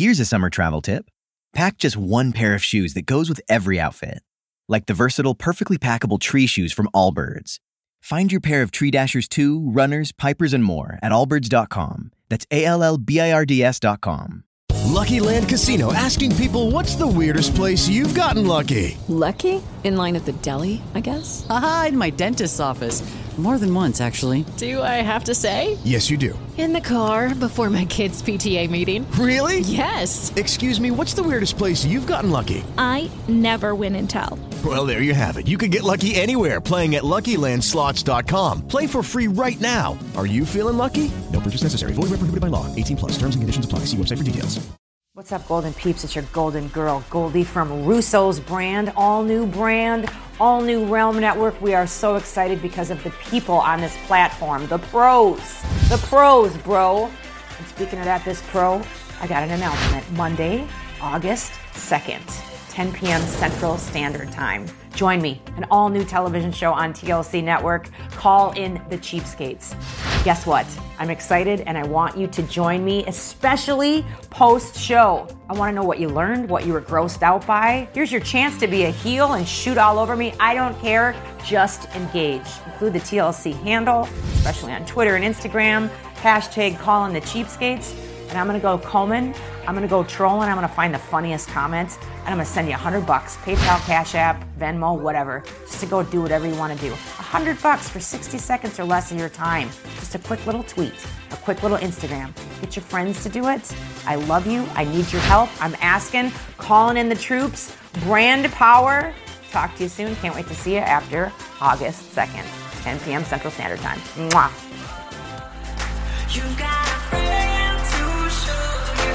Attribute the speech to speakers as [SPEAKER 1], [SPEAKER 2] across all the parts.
[SPEAKER 1] Here's a summer travel tip. Pack just one pair of shoes that goes with every outfit. Like the versatile, perfectly packable tree shoes from Allbirds. Find your pair of Tree Dashers 2, Runners, Pipers, and more at allbirds.com. That's ALLBIRDS.com.
[SPEAKER 2] Lucky Land Casino, asking people, what's the weirdest place you've gotten lucky?
[SPEAKER 3] Lucky? In line at the deli, I guess?
[SPEAKER 4] Aha, in my dentist's office. More than once, actually.
[SPEAKER 3] Do I have to say?
[SPEAKER 2] Yes, you do.
[SPEAKER 3] In the car before my kids' PTA meeting.
[SPEAKER 2] Really?
[SPEAKER 3] Yes.
[SPEAKER 2] Excuse me, what's the weirdest place you've gotten lucky?
[SPEAKER 5] I never win and tell.
[SPEAKER 2] Well, there you have it. You can get lucky anywhere, playing at LuckyLandSlots.com. Play for free right now. Are you feeling lucky? No purchase necessary. Void where prohibited by law. 18 plus. Terms and conditions apply. See website for details.
[SPEAKER 6] What's up, Golden Peeps? It's your golden girl, Goldie from Russo's brand. All new brand, all new Realm Network. We are so excited because of the people on this platform. The pros. The pros, bro. And speaking of that, this pro, I got an announcement. Monday, August 2nd. 10 p.m. Central Standard Time. Join me, an all-new television show on TLC Network. Call in the Cheapskates. Guess what? I'm excited and I want you to join me, especially post-show. I want to know what you learned, what you were grossed out by. Here's your chance to be a heel and shoot all over me. I don't care. Just engage. Include the TLC handle, especially on Twitter and Instagram. Hashtag call in the Cheapskates. And I'm going to go combing, I'm going to go trolling, I'm going to find the funniest comments, and I'm going to send you $100, PayPal, Cash App, Venmo, whatever, just to go do whatever you want to do. $100 for 60 seconds or less of your time. Just a quick little tweet, a quick little Instagram. Get your friends to do it. I love you. I need your help. I'm asking, calling in the troops, brand power. Talk to you soon. Can't wait to see you after August 2nd, 10 p.m. Central Standard Time. Mwah.
[SPEAKER 7] You've got a friend to show you.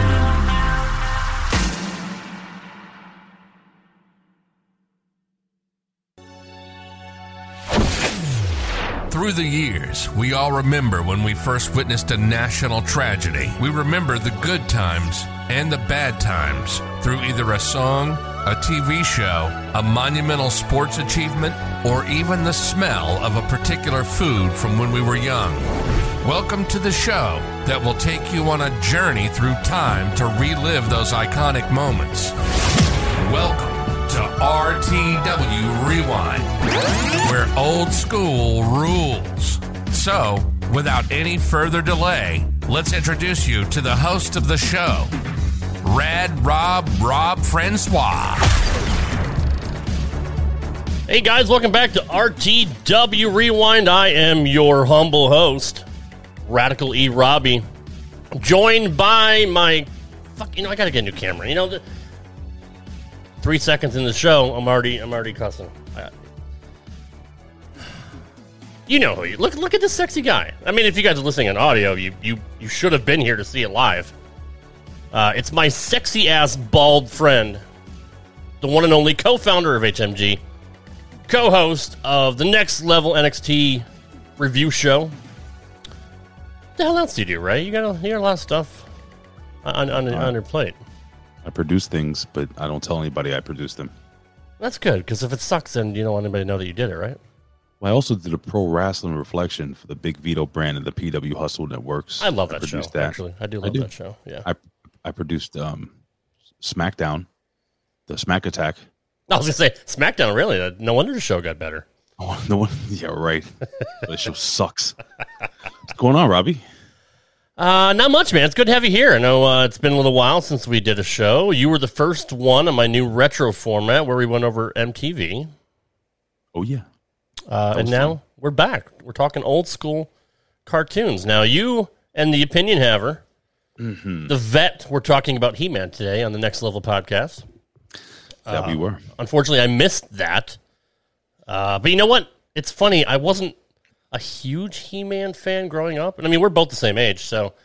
[SPEAKER 8] Through the years, we all remember when we first witnessed a national tragedy. We remember the good times and the bad times through either a song, a TV show, a monumental sports achievement, or even the smell of a particular food from when we were young. Welcome to the show that will take you on a journey through time to relive those iconic moments. Welcome to RTW Rewind, where old school rules. So, without any further delay, let's introduce you to the host of the show, Rad Rob Francois.
[SPEAKER 9] Hey guys, welcome back to RTW Rewind. I am your humble host, Radical E. Robbie, joined by my I gotta get a new camera. 3 seconds in the show, I'm already cussing. You know who you look at this sexy guy. I mean, if you guys are listening on audio, you should have been here to see it live. It's my sexy ass bald friend, the one and only co-founder of HMG, co-host of the Next Level NXT review show. What the hell else do you do, Ray? You got a lot of stuff on your plate.
[SPEAKER 10] I produce things, but I don't tell anybody I produce them.
[SPEAKER 9] That's good, because if it sucks, then you don't want anybody to know that you did it, right?
[SPEAKER 10] Well, I also did a pro wrestling reflection for the Big Vito brand and the PW Hustle Networks.
[SPEAKER 9] I love that show, actually. I do love that show, yeah.
[SPEAKER 10] I produced SmackDown, the Smack Attack.
[SPEAKER 9] I was going to say, SmackDown, really? No wonder the show got better.
[SPEAKER 10] Oh, no one. Yeah, right. The show sucks. What's going on, Robbie?
[SPEAKER 9] Not much, man. It's good to have you here. I know it's been a little while since we did a show. You were the first one on my new retro format where we went over MTV.
[SPEAKER 10] Oh, yeah.
[SPEAKER 9] And now we're back. We're talking old school cartoons. Now, you and the Opinion Haver, the vet, we're talking about He-Man today on the Next Level podcast.
[SPEAKER 10] That we were.
[SPEAKER 9] Unfortunately, I missed that. But you know what? It's funny. I wasn't a huge He-Man fan growing up. And I mean, we're both the same age. So,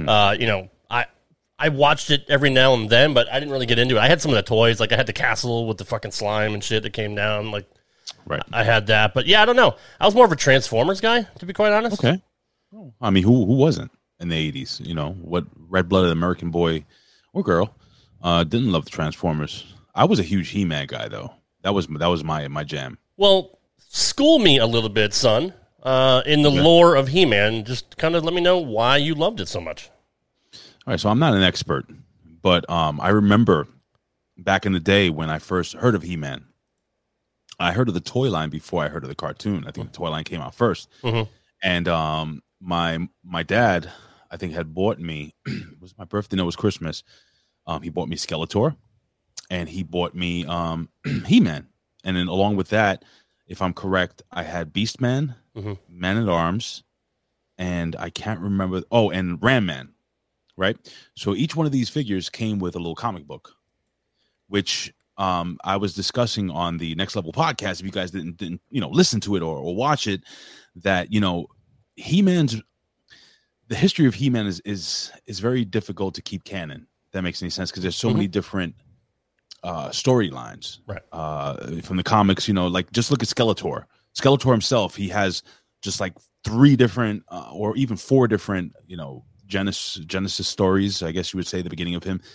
[SPEAKER 9] I watched it every now and then, but I didn't really get into it. I had some of the toys. Like, I had the castle with the fucking slime and shit that came down. Like,
[SPEAKER 10] right.
[SPEAKER 9] I had that. But, yeah, I don't know. I was more of a Transformers guy, to be quite honest.
[SPEAKER 10] Okay. I mean, who wasn't in the 80s? You know, what red-blooded American boy or girl didn't love the Transformers? I was a huge He-Man guy, though. That was my jam.
[SPEAKER 9] Well, school me a little bit, son, in the lore of He-Man. Just kind of let me know why you loved it so much.
[SPEAKER 10] All right, so I'm not an expert, But I remember back in the day when I first heard of He-Man, I heard of the toy line before I heard of the cartoon. I think the toy line came out first. And my dad, I think, had bought me, it was my birthday, no, it was Christmas. He bought me Skeletor, and he bought me He-Man. And then along with that, if I'm correct, I had Beastman, Man-at-Arms, and I can't remember. Oh, and Ram Man, right? So each one of these figures came with a little comic book, which I was discussing on the Next Level podcast. If you guys didn't listen to it or watch it, that He-Man's, the history of He-Man is very difficult to keep canon. If that makes any sense, because there's so many different storylines, right? From the comics, like just look at Skeletor. Skeletor himself, he has just like 3 different or even 4 different, Genesis stories, I guess you would say, the beginning of him.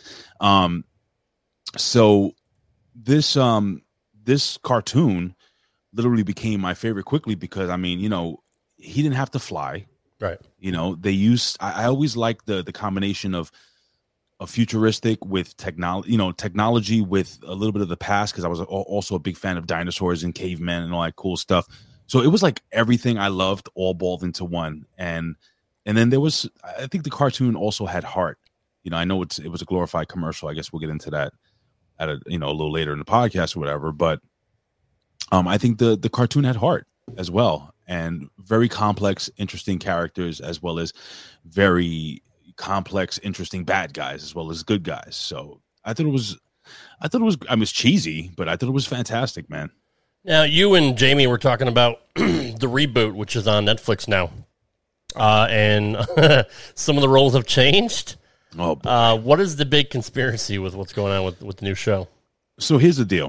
[SPEAKER 10] So this cartoon literally became my favorite quickly because, he didn't have to fly.
[SPEAKER 9] Right.
[SPEAKER 10] They used, I always liked the combination of a futuristic with technology with a little bit of the past, because I was also a big fan of dinosaurs and cavemen and all that cool stuff. So it was like everything I loved all balled into one. And then there was, I think the cartoon also had heart. I know it was a glorified commercial. I guess we'll get into that at a little later in the podcast or whatever. But I think the cartoon had heart as well, and very complex, interesting characters, as well as very complex, interesting bad guys, as well as good guys. So I thought it was cheesy, but I thought it was fantastic, man.
[SPEAKER 9] Now, you and Jamie were talking about the reboot, which is on Netflix now. And some of the roles have changed.
[SPEAKER 10] Oh, boy.
[SPEAKER 9] What is the big conspiracy with what's going on with the new show?
[SPEAKER 10] So here's the deal.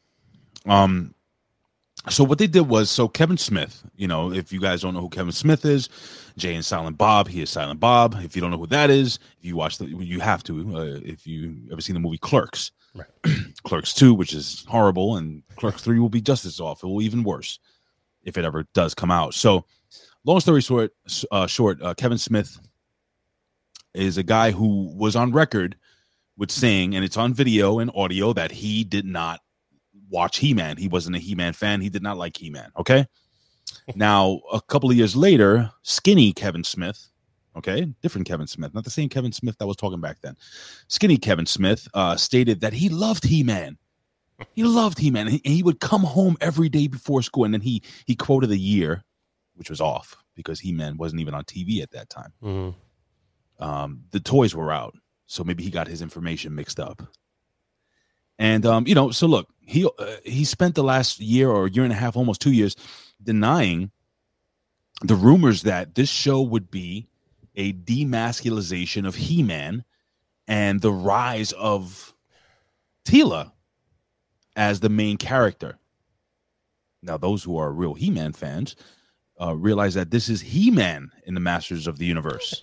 [SPEAKER 10] So what they did was, Kevin Smith, if you guys don't know who Kevin Smith is, Jay and Silent Bob, he is Silent Bob. If you don't know who that is, if you watch you have to, if you ever seen the movie Clerks, right. Clerks 2, which is horrible, and Clerks 3 will be just as awful, even worse, if it ever does come out. So long story short, Kevin Smith is a guy who was on record with saying, and it's on video and audio, that he did not watch He-Man. He wasn't a He-Man fan. He did not like He-Man. Okay. Now, a couple of years later, skinny Kevin Smith, okay, different Kevin Smith, not the same Kevin Smith that was talking back then. Skinny Kevin Smith stated that he loved He-Man. He loved He-Man. And he would come home every day before school. And then he quoted a year, which was off because He-Man wasn't even on TV at that time. The toys were out. So maybe he got his information mixed up. And, so look, he spent the last year or year and a half, almost 2 years, denying the rumors that this show would be a demasculization of He-Man and the rise of Teela as the main character. Now, those who are real He-Man fans realize that this is He-Man in the Masters of the Universe.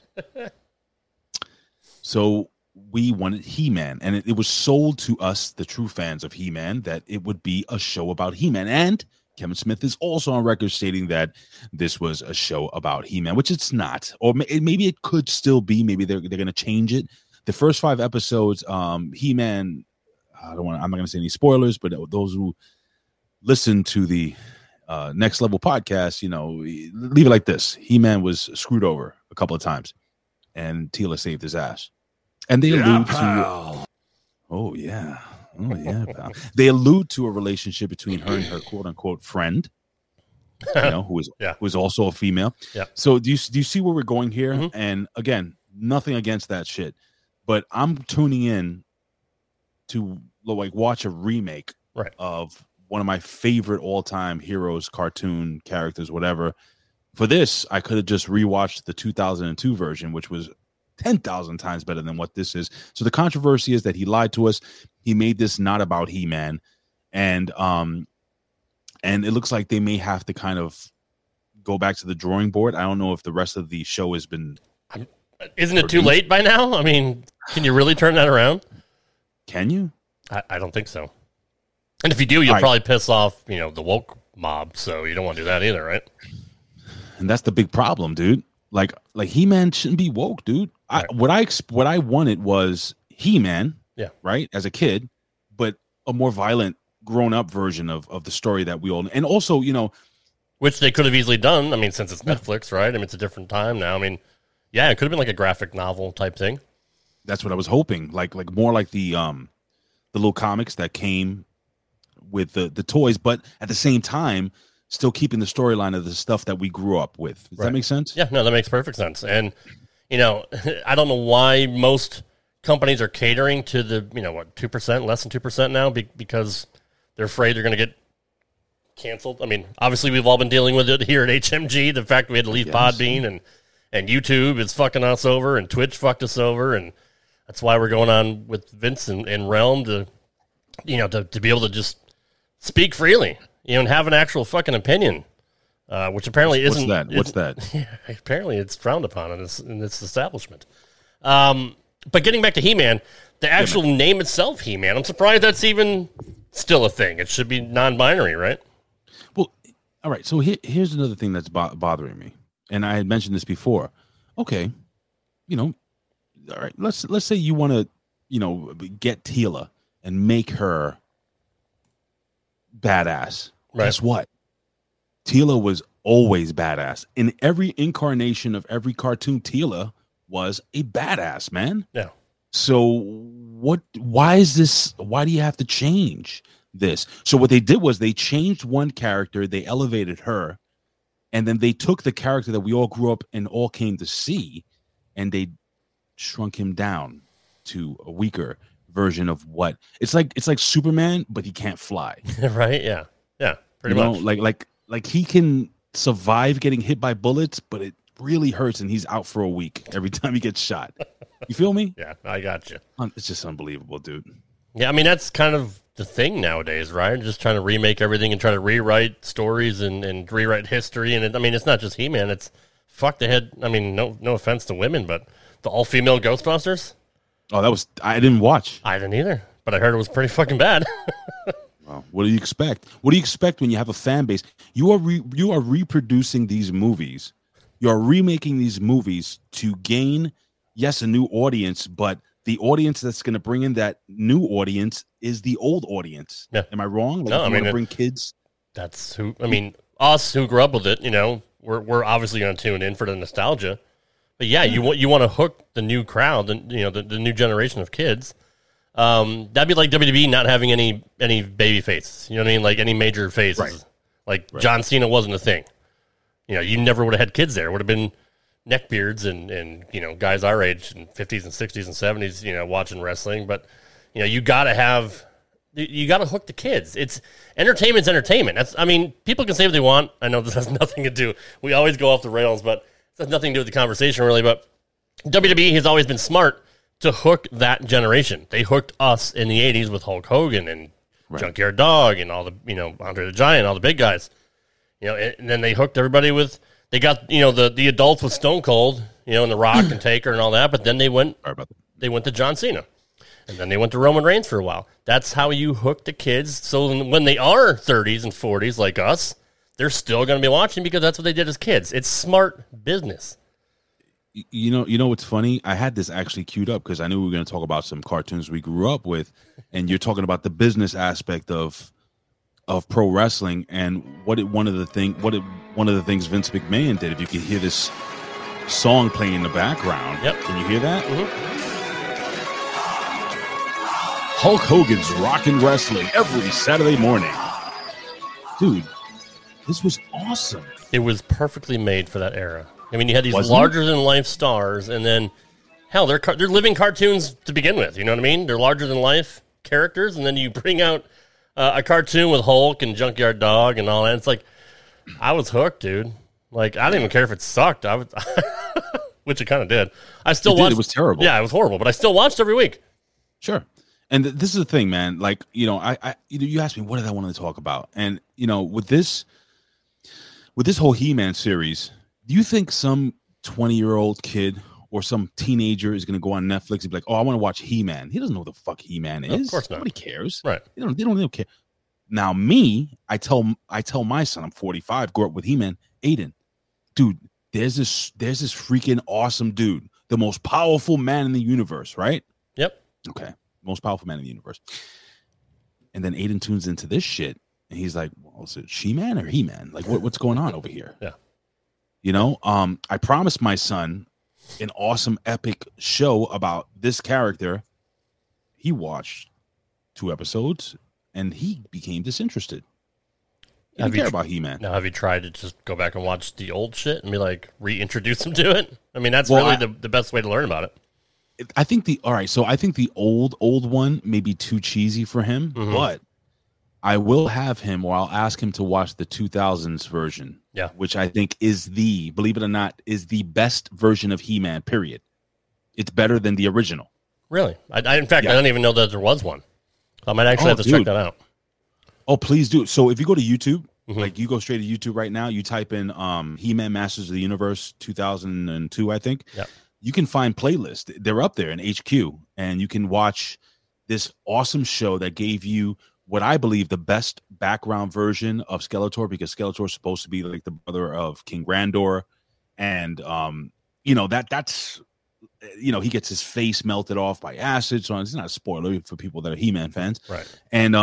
[SPEAKER 10] So we wanted He-Man, and it was sold to us, the true fans of He-Man, that it would be a show about He-Man. And Kevin Smith is also on record stating that this was a show about He-Man, which it's not. Or maybe it could still be. Maybe they're going to change it. The first 5 episodes, He-Man, I'm not going to say any spoilers, but those who listen to the Next Level podcast, leave it like this. He-Man was screwed over a couple of times, and Teela saved his ass. And they allude to, pal. They allude to a relationship between her and her quote unquote friend, who is also a female. Yeah. So do you see where we're going here? Mm-hmm. And again, nothing against that shit, but I'm tuning in to watch a remake of one of my favorite all time heroes, cartoon characters, whatever. For this, I could have just rewatched the 2002 version, which was 10,000 times better than what this is. So the controversy is that he lied to us. He made this not about He-Man, and it looks like they may have to kind of go back to the drawing board. I don't know if the rest of the show has been.
[SPEAKER 9] Isn't it too late by now? I mean, can you really turn that around?
[SPEAKER 10] Can you?
[SPEAKER 9] I don't think so. And if you do, you'll probably piss off, the woke mob. So you don't want to do that either, right?
[SPEAKER 10] And that's the big problem, dude. Like He-Man shouldn't be woke, dude. Right. What I wanted was He-Man,
[SPEAKER 9] Yeah.
[SPEAKER 10] right, as a kid, but a more violent, grown-up version of the story that we all, and also, you know,
[SPEAKER 9] which they could have easily done. I mean, since it's Netflix, right? I mean, it's a different time now. I mean, yeah, it could have been like a graphic novel type thing.
[SPEAKER 10] that's what I was hoping, like more like the little comics that came with the toys, but at the same time, still keeping the storyline of the stuff that we grew up with. Does that make sense?
[SPEAKER 9] Yeah, no, that makes perfect sense. And, you know, I don't know why most companies are catering to the, you know, what, 2%, less than 2% now because they're afraid they're going to get canceled. I mean, obviously we've all been dealing with it here at HMG. The fact we had to leave Podbean and YouTube is fucking us over and Twitch fucked us over. And that's why we're going on with Vince and Realm to, you know, to be able to just speak freely, you know, and have an actual fucking opinion, which apparently isn't.
[SPEAKER 10] What's that?
[SPEAKER 9] Yeah, apparently it's frowned upon in this establishment. But getting back to He-Man, the actual name itself, He-Man, I'm surprised that's even still a thing. It should be non-binary, right?
[SPEAKER 10] Well, all right. So here's another thing that's bothering me, and I had mentioned this before. Okay, you know, all right. Let's say you want to, you know, get Teela and make her badass.
[SPEAKER 9] Right.
[SPEAKER 10] Guess what? Teela was always badass. In every incarnation of every cartoon, Teela was a badass, man.
[SPEAKER 9] Yeah.
[SPEAKER 10] So why is this? Why do you have to change this? So what they did was they changed one character, they elevated her, and then they took the character that we all grew up and all came to see, and they shrunk him down to a weaker version of what it's like Superman, but he can't fly.
[SPEAKER 9] Right? Yeah. Yeah. Pretty
[SPEAKER 10] You know,
[SPEAKER 9] much.
[SPEAKER 10] like he can survive getting hit by bullets, but it really hurts and he's out for a week every time he gets shot. You feel me?
[SPEAKER 9] Yeah, I got you.
[SPEAKER 10] It's just unbelievable, dude.
[SPEAKER 9] Yeah, I mean, that's kind of the thing nowadays, right? Just trying to remake everything and try to rewrite stories and rewrite history. And I mean, it's not just He-Man. It's fuck the head. I mean, no offense to women, but the all-female Ghostbusters?
[SPEAKER 10] Oh, I didn't watch.
[SPEAKER 9] I didn't either, but I heard it was pretty fucking bad.
[SPEAKER 10] Well, what do you expect? What do you expect when you have a fan base? You are reproducing these movies. You are remaking these movies to gain, yes, a new audience, but the audience that's going to bring in that new audience is the old audience.
[SPEAKER 9] Yeah.
[SPEAKER 10] Am I wrong? Like,
[SPEAKER 9] No, I mean,
[SPEAKER 10] bring kids.
[SPEAKER 9] That's who. I mean, us who grew up with it. You know, we're obviously going to tune in for the nostalgia. But yeah, you want to hook the new crowd, the new generation of kids. That'd be like WWE not having any baby faces. You know what I mean? Like any major faces.
[SPEAKER 10] Right.
[SPEAKER 9] Like John Cena wasn't a thing. You know, you never would have had kids there. It would have been neckbeards and you know, guys our age in 50s and 60s and 70s, you know, watching wrestling. But, you know, you got to hook the kids. It's entertainment's entertainment. I mean, people can say what they want. I know this has nothing to do. We always go off the rails, but it has nothing to do with the conversation really. But WWE has always been smart to hook that generation. They hooked us in the 80s with Hulk Hogan and Junkyard Dog and all the, you know, Andre the Giant, all the big guys. You know, and then they hooked everybody with, they got, you know, the adults with Stone Cold, you know, and The Rock and Taker and all that, but then they went to John Cena. And then they went to Roman Reigns for a while. That's how you hook the kids. So when they are 30s and 40s like us, they're still going to be watching because that's what they did as kids. It's smart business.
[SPEAKER 10] You know what's funny? I had this actually queued up because I knew we were going to talk about some cartoons we grew up with, and you're talking about the business aspect of pro wrestling and one of the things Vince McMahon did. If you can hear this song playing in the background, Can you hear that?
[SPEAKER 9] Mm-hmm.
[SPEAKER 10] Hulk Hogan's Rockin' Wrestling every Saturday morning. Dude, this was awesome.
[SPEAKER 9] It was perfectly made for that era. I mean, you had these larger-than-life stars, and then, hell, they're living cartoons to begin with. You know what I mean? They're larger-than-life characters, and then you bring out a cartoon with Hulk and Junkyard Dog and all that. It's like, I was hooked, dude. Like, I didn't even care if it sucked. I was, which it kind of did. I still watched.
[SPEAKER 10] It was terrible.
[SPEAKER 9] Yeah, it was horrible, but I still watched every week.
[SPEAKER 10] Sure. And this is the thing, man. Like, you know, you asked me what did I want to talk about, and you know, with this whole He-Man series, do you think some 20-year-old kid or some teenager is going to go on Netflix and be like, "Oh, I want to watch He-Man"? He doesn't know what the fuck He-Man is.
[SPEAKER 9] No, of course not.
[SPEAKER 10] Nobody cares.
[SPEAKER 9] Right?
[SPEAKER 10] They don't care. Now, me, I tell my son, I'm 45, grew up with He-Man. Aiden, dude, there's this freaking awesome dude, the most powerful man in the universe, right?
[SPEAKER 9] Yep.
[SPEAKER 10] Okay. Most powerful man in the universe. And then Aiden tunes into this shit, and he's like, well, is it She-Man or He-Man? Like, what's going on over here?
[SPEAKER 9] Yeah.
[SPEAKER 10] You know, I promised my son an awesome, epic show about this character. He watched 2 episodes, and he became disinterested. He didn't care about He-Man.
[SPEAKER 9] Now, have you tried to just go back and watch the old shit and be like, reintroduce him to it? I mean, that's really the best way to learn about it.
[SPEAKER 10] I think the old one may be too cheesy for him, but I will have him, or I'll ask him to watch the 2000s version.
[SPEAKER 9] Yeah.
[SPEAKER 10] Which I think is believe it or not, is the best version of He-Man, period. It's better than the original.
[SPEAKER 9] Really? In fact, I don't even know that there was one. I might actually have to check that out.
[SPEAKER 10] Oh, please do. So if you go to YouTube, like you go straight to YouTube right now, you type in He-Man Masters of the Universe 2002, I think.
[SPEAKER 9] Yeah.
[SPEAKER 10] You can find playlists. They're up there in HQ, and you can watch this awesome show that gave you what I believe the best background version of Skeletor, because Skeletor is supposed to be like the brother of King Grandor, and that's he gets his face melted off by acid. So it's not a spoiler for people that are He-Man fans,
[SPEAKER 9] right?
[SPEAKER 10] And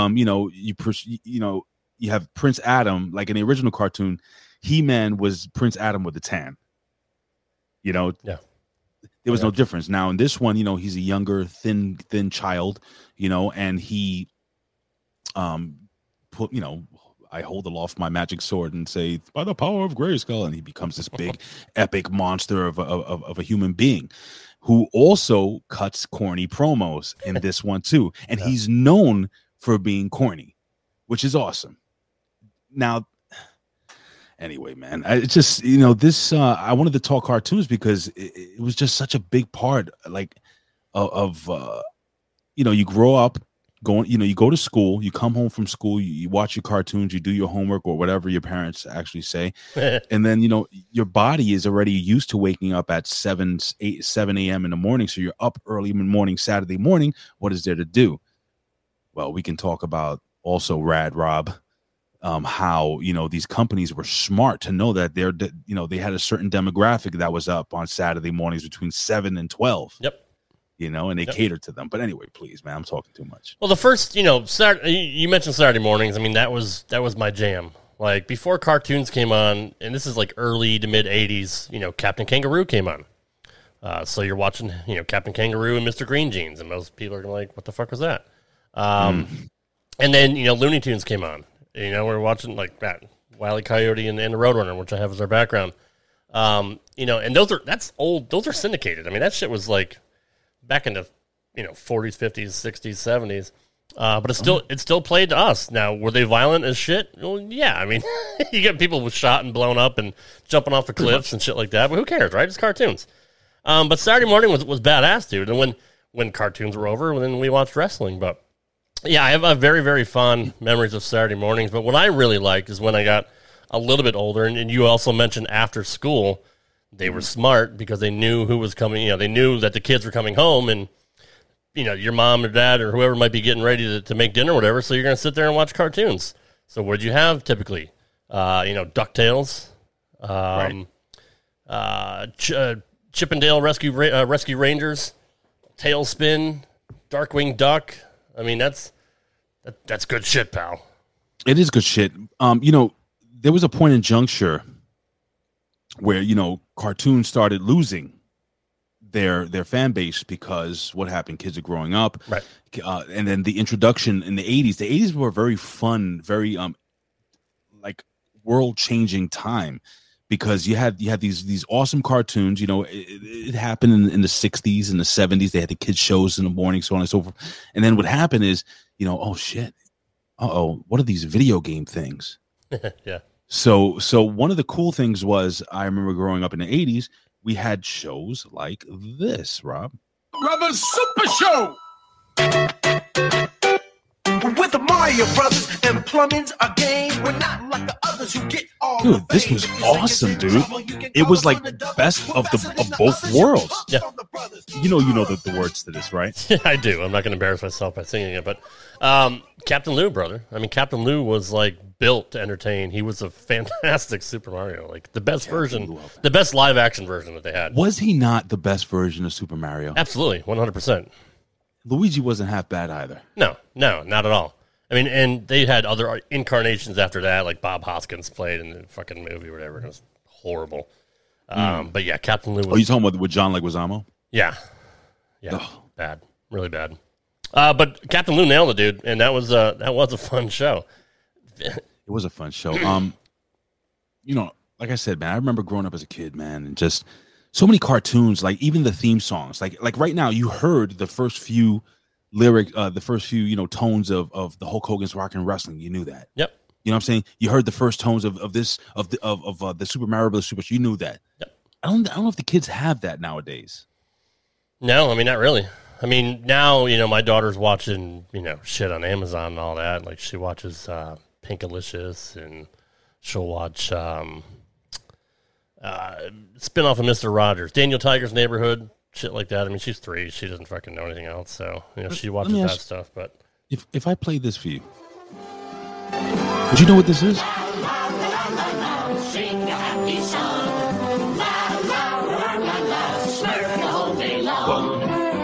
[SPEAKER 10] you have Prince Adam, like in the original cartoon, He-Man was Prince Adam with a tan. Yeah. There was no difference. Now in this one, he's a younger, thin child, and he I hold aloft my magic sword and say, by the power of Grayskull, and he becomes this big epic monster of a human being who also cuts corny promos in this one too. And he's known for being corny, which is awesome. Now, anyway, man, it's just, this, I wanted to talk cartoons because it was just such a big part, like, you grow up going, you go to school, you come home from school, you watch your cartoons, you do your homework or whatever your parents actually say. And then, your body is already used to waking up at 7 a.m. in the morning. So you're up early in the morning, Saturday morning. What is there to do? Well, we can talk about also Rad Rob. How these companies were smart to know that they had a certain demographic that was up on Saturday mornings between 7 and 12.
[SPEAKER 9] Yep.
[SPEAKER 10] And they catered to them. But anyway, please, man, I'm talking too much.
[SPEAKER 9] Well, the first, Saturday, you mentioned Saturday mornings. I mean, that was my jam. Like before cartoons came on, and this is like early to mid 80s. Captain Kangaroo came on. So you're watching, Captain Kangaroo and Mr. Green Jeans, and most people are like, "What the fuck was that?" And then Looney Tunes came on. We're watching like that Wile E. Coyote and the Roadrunner, which I have as our background. And that's old. Those are syndicated. I mean, that shit was like back in the 40s, 50s, 60s, 70s. But it's still played to us. Now, were they violent as shit? Well, yeah. I mean, you get people with shot and blown up and jumping off the cliffs and shit like that. But who cares, right? It's cartoons. But Saturday morning was badass, dude. And when cartoons were over, then we watched wrestling. But yeah, I have very, very fond memories of Saturday mornings. But what I really liked is when I got a little bit older, and you also mentioned after school, they were smart because they knew who was coming. They knew that the kids were coming home, and your mom or dad or whoever might be getting ready to make dinner or whatever. So you're going to sit there and watch cartoons. So what'd you have typically? DuckTales, Chip and Dale Rescue Rangers, Tailspin, Darkwing Duck. I mean, that's good shit, pal.
[SPEAKER 10] It is good shit. There was a point in juncture where, cartoons started losing their fan base because what happened? Kids are growing up.
[SPEAKER 9] Right.
[SPEAKER 10] And then the introduction in the 80s. The 80s were very fun, very like world-changing time because you had these awesome cartoons. It happened in the 60s and the 70s. They had the kids shows in the morning, so on and so forth. And then what happened is, oh shit. What are these video game things?
[SPEAKER 9] Yeah.
[SPEAKER 10] So one of the cool things was, I remember growing up in the 80s, we had shows like this, Rob.
[SPEAKER 7] Brothers Super Show! With the Mario Brothers and plumbing's a game. We're not like the others who get all
[SPEAKER 10] dude, this was awesome, dude. It was like best of both worlds.
[SPEAKER 9] Yeah.
[SPEAKER 10] You know the words to this, right?
[SPEAKER 9] Yeah, I do. I'm not going to embarrass myself by singing it, but Captain Lou, brother. I mean, Captain Lou was like built to entertain. He was a fantastic Super Mario, like the best version, the best live action version that they had.
[SPEAKER 10] Was he not the best version of Super Mario?
[SPEAKER 9] Absolutely, 100%.
[SPEAKER 10] Luigi wasn't half bad either.
[SPEAKER 9] No, not at all. I mean, and they had other incarnations after that, like Bob Hoskins played in the fucking movie or whatever. It was horrible. But yeah, Captain Lou was...
[SPEAKER 10] Oh, you talking about with John Leguizamo?
[SPEAKER 9] Yeah. Bad. Really bad. But Captain Lou nailed it, dude, and that was a fun show.
[SPEAKER 10] It was a fun show. You know, like I said, man, I remember growing up as a kid, man, and just so many cartoons, like even the theme songs. Like right now, you heard the first few tones of the Hulk Hogan's Rockin' Wrestling. You knew that.
[SPEAKER 9] Yep.
[SPEAKER 10] You know what I'm saying? You heard the first tones of the Super Mario Bros. Super. You knew that.
[SPEAKER 9] Yep.
[SPEAKER 10] I don't know if the kids have that nowadays.
[SPEAKER 9] No, I mean, not really. I mean, now, you know, my daughter's watching, you know, shit on Amazon and all that. Like, she watches Pinkalicious, and she'll watch spin-off of Mr. Rogers, Daniel Tiger's Neighborhood, shit like that. I mean, she's 3. She doesn't fucking know anything else. So, you know, she watches that stuff. But
[SPEAKER 10] if I played this for you, would you know what this is?
[SPEAKER 7] Sing a happy song. La, la, la, la, la. Smurf the whole day long.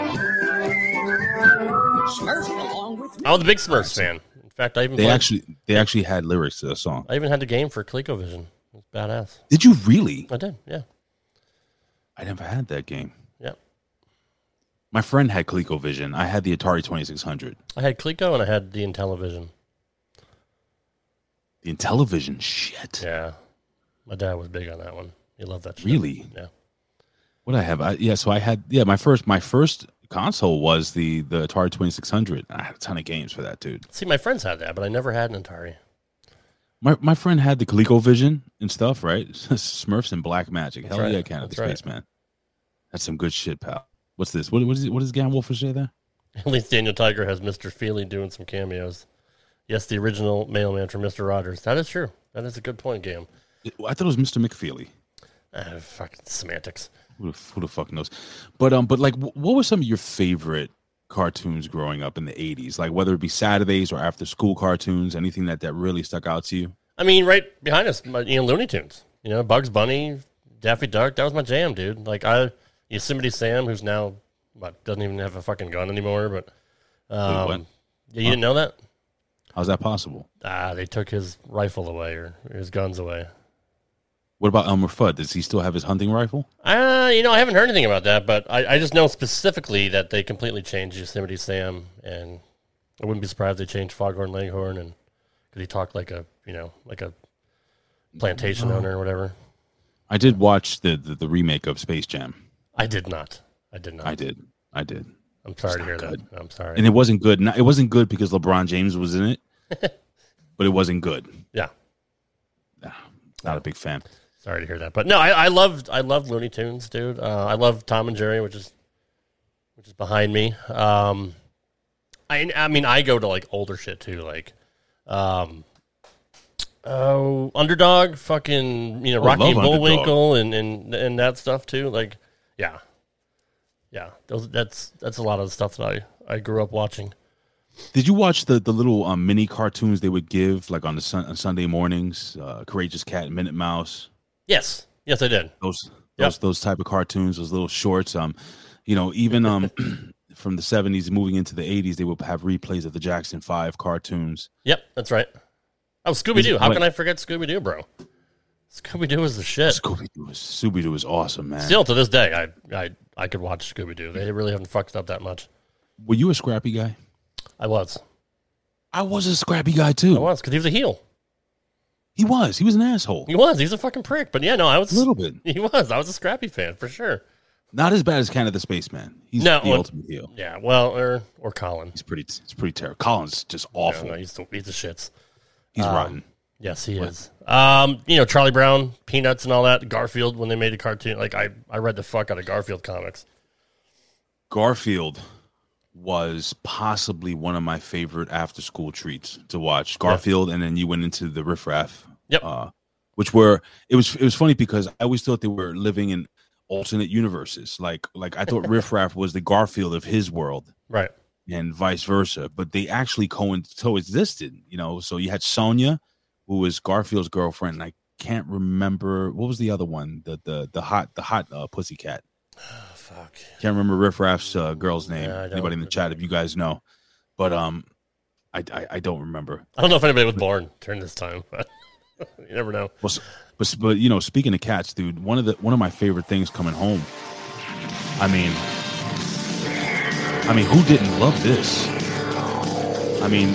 [SPEAKER 7] Smurf along with me.
[SPEAKER 9] I was a big Smurfs fan. In fact, I even
[SPEAKER 10] They actually had lyrics to the song.
[SPEAKER 9] I even had the game for ColecoVision. It was badass.
[SPEAKER 10] Did you really?
[SPEAKER 9] I did, yeah.
[SPEAKER 10] I never had that game.
[SPEAKER 9] Yep.
[SPEAKER 10] My friend had ColecoVision. I had the Atari 2600.
[SPEAKER 9] I had Coleco and I had the Intellivision.
[SPEAKER 10] The Intellivision, shit.
[SPEAKER 9] Yeah. My dad was big on that one. He loved that shit.
[SPEAKER 10] Really?
[SPEAKER 9] Yeah.
[SPEAKER 10] What I have? So I had, my first console was the Atari 2600. I had a ton of games for that, dude.
[SPEAKER 9] See, my friends had that, but I never had an Atari.
[SPEAKER 10] My friend had the ColecoVision and stuff, right? Smurfs and Black Magic.
[SPEAKER 9] That's
[SPEAKER 10] Hell
[SPEAKER 9] right.
[SPEAKER 10] yeah, Canada
[SPEAKER 9] That's right.
[SPEAKER 10] Spaceman. That's some good shit, pal. What's this? What does Gan Wolfer say there?
[SPEAKER 9] At least Daniel Tiger has Mr. Feely doing some cameos. Yes, the original mailman from Mr. Rogers. That is true. That is a good point, Gam.
[SPEAKER 10] I thought it was Mr. McFeely.
[SPEAKER 9] Fucking semantics.
[SPEAKER 10] Who the fuck knows? But like, what were some of your favorite cartoons growing up in the 80s? Like, whether it be Saturdays or after school cartoons, anything that really stuck out to you?
[SPEAKER 9] I mean, right behind us, Looney Tunes. You know, Bugs Bunny, Daffy Duck. That was my jam, dude. Like, Yosemite Sam, who's now doesn't even have a fucking gun anymore. But
[SPEAKER 10] What?
[SPEAKER 9] Yeah, you didn't know that?
[SPEAKER 10] How's that possible?
[SPEAKER 9] They took his rifle away or his guns away.
[SPEAKER 10] What about Elmer Fudd? Does he still have his hunting rifle?
[SPEAKER 9] You know, I haven't heard anything about that, but I just know specifically that they completely changed Yosemite Sam, and I wouldn't be surprised if they changed Foghorn Leghorn, and because he talked like a plantation owner or whatever.
[SPEAKER 10] I did watch the remake of Space Jam.
[SPEAKER 9] I did not.
[SPEAKER 10] I did.
[SPEAKER 9] I'm sorry to hear that. I'm sorry.
[SPEAKER 10] And it wasn't good. It wasn't good because LeBron James was in it, but it wasn't good.
[SPEAKER 9] Yeah.
[SPEAKER 10] Not a big fan.
[SPEAKER 9] Sorry to hear that, but no, I loved Looney Tunes, dude. I love Tom and Jerry, which is behind me. I mean, I go to like older shit too, like Underdog, fucking Rocky and Bullwinkle, and that stuff too. Like, yeah. That's a lot of the stuff that I grew up watching.
[SPEAKER 10] Did you watch the little mini cartoons they would give like on Sunday mornings? Courageous Cat and Minute Mouse.
[SPEAKER 9] Yes, I did.
[SPEAKER 10] Those type of cartoons, those little shorts. Even from the 70s moving into the 80s, they would have replays of the Jackson 5 cartoons.
[SPEAKER 9] Yep, that's right. Oh, Scooby-Doo. How can I forget Scooby-Doo, bro? Scooby-Doo is the shit.
[SPEAKER 10] Scooby-Doo is awesome, man.
[SPEAKER 9] Still to this day, I could watch Scooby-Doo. They really haven't fucked up that much.
[SPEAKER 10] Were you a scrappy guy?
[SPEAKER 9] I was.
[SPEAKER 10] I was a scrappy guy too.
[SPEAKER 9] I was, because he was a heel.
[SPEAKER 10] He was an asshole.
[SPEAKER 9] He was a fucking prick. But yeah, no, I was
[SPEAKER 10] a little bit.
[SPEAKER 9] He was. I was a Scrappy fan for sure.
[SPEAKER 10] Not as bad as Canada the Spaceman. He's the ultimate heel.
[SPEAKER 9] Yeah, well, or Colin.
[SPEAKER 10] It's pretty terrible. Colin's just awful.
[SPEAKER 9] No, he's the shits.
[SPEAKER 10] He's rotten.
[SPEAKER 9] Yes, he is. Charlie Brown, Peanuts, and all that. Garfield, when they made a cartoon, like I read the fuck out of Garfield comics.
[SPEAKER 10] Garfield was possibly one of my favorite after school treats to watch. Garfield, and then you went into the Riff Raff.
[SPEAKER 9] Yep.
[SPEAKER 10] It was funny because I always thought they were living in alternate universes. Like I thought Riff Raff was the Garfield of his world.
[SPEAKER 9] Right.
[SPEAKER 10] And vice versa. But they actually coexisted, So you had Sonia, who was Garfield's girlfriend, and I can't remember what was the other one, the hot pussycat.
[SPEAKER 9] fuck.
[SPEAKER 10] Can't remember Riff Raff's girl's name.
[SPEAKER 9] Yeah, I don't
[SPEAKER 10] Anybody in the chat, if you guys know. But I don't remember.
[SPEAKER 9] I don't know if anybody was born during this time, but you never know.
[SPEAKER 10] Well, but you know, speaking of cats, dude, one of my favorite things coming home. I mean, who didn't love this? I mean,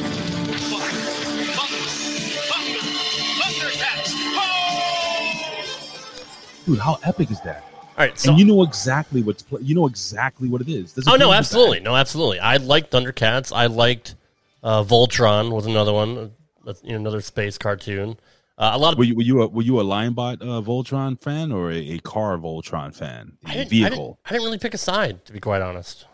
[SPEAKER 10] dude, how epic is that?
[SPEAKER 9] All right, so
[SPEAKER 10] and you know exactly what it is.
[SPEAKER 9] Oh no, absolutely, absolutely. I liked Thundercats. I liked Voltron was another one. That's another space cartoon. A lot of
[SPEAKER 10] were you a Lionbot Voltron fan or a car Voltron fan?
[SPEAKER 9] I didn't really pick a side, to be quite honest.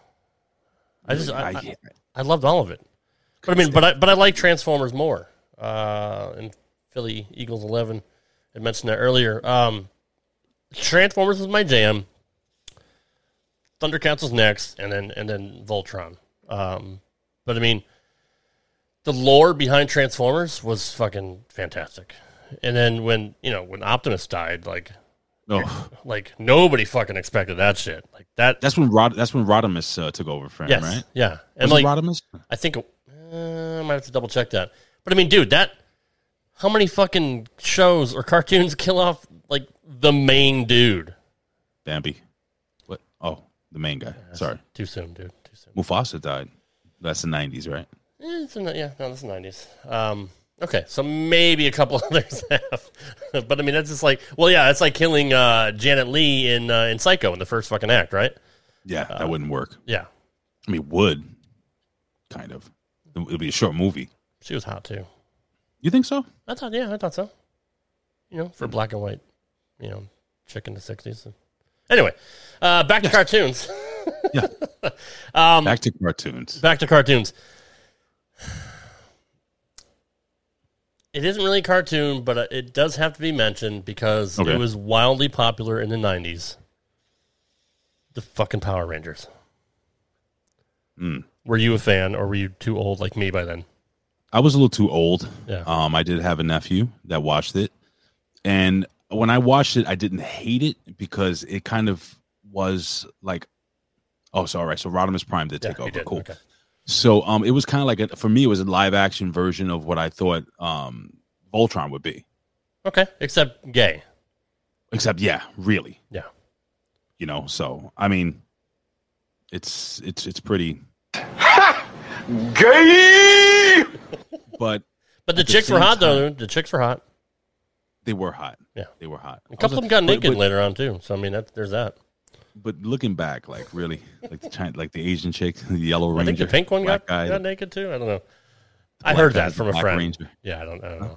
[SPEAKER 9] I loved all of it. But I mean, but I like Transformers more. And Philly Eagles 11, I mentioned that earlier. Transformers was my jam. Thundercats was next, and then Voltron. But I mean, the lore behind Transformers was fucking fantastic. And then when Optimus died, like nobody fucking expected that shit. Like that.
[SPEAKER 10] That's when Rodimus took over for him, right?
[SPEAKER 9] Yeah,
[SPEAKER 10] and was Rodimus?
[SPEAKER 9] I think I might have to double check that. But I mean, dude, how many fucking shows or cartoons kill off like the main dude?
[SPEAKER 10] Bambi. What? Oh, the main guy. Sorry.
[SPEAKER 9] Too soon, dude. Too soon.
[SPEAKER 10] Mufasa died. That's the 90s, right?
[SPEAKER 9] That's the 90s. Okay, so maybe a couple others have. But I mean, that's just like, well, yeah, it's like killing Janet Leigh in Psycho in the first fucking act, right?
[SPEAKER 10] Yeah, that wouldn't work.
[SPEAKER 9] Yeah.
[SPEAKER 10] I mean, it would. Kind of. It would be a short movie.
[SPEAKER 9] She was hot, too.
[SPEAKER 10] You think so?
[SPEAKER 9] I thought so. For black and white, chick in the 60s. Anyway, back to cartoons.
[SPEAKER 10] Yeah. Back to cartoons.
[SPEAKER 9] It isn't really a cartoon, but it does have to be mentioned because it was wildly popular in the 90s. The fucking Power Rangers. Were you a fan, or were you too old like me by then?
[SPEAKER 10] I was a little too old.
[SPEAKER 9] Yeah.
[SPEAKER 10] I did have a nephew that watched it. And when I watched it, I didn't hate it because it kind of was like, oh, so all right. So Rodimus Prime did take over. Cool. Okay. So it was kind of like, for me, it was a live action version of what I thought Voltron would be.
[SPEAKER 9] Okay. Except gay.
[SPEAKER 10] Yeah, really.
[SPEAKER 9] Yeah.
[SPEAKER 10] So, I mean, it's pretty...
[SPEAKER 7] Gay!
[SPEAKER 10] But
[SPEAKER 9] the chicks were hot, though. The chicks were hot.
[SPEAKER 10] They were hot.
[SPEAKER 9] Yeah.
[SPEAKER 10] They were hot.
[SPEAKER 9] A couple of them got naked later on, too. So, I mean, there's that.
[SPEAKER 10] But looking back, like, really, like the Asian chick, the Yellow Ranger.
[SPEAKER 9] I think the pink one got naked, too. I don't know. I heard that from a friend. Ranger. Yeah, I don't know.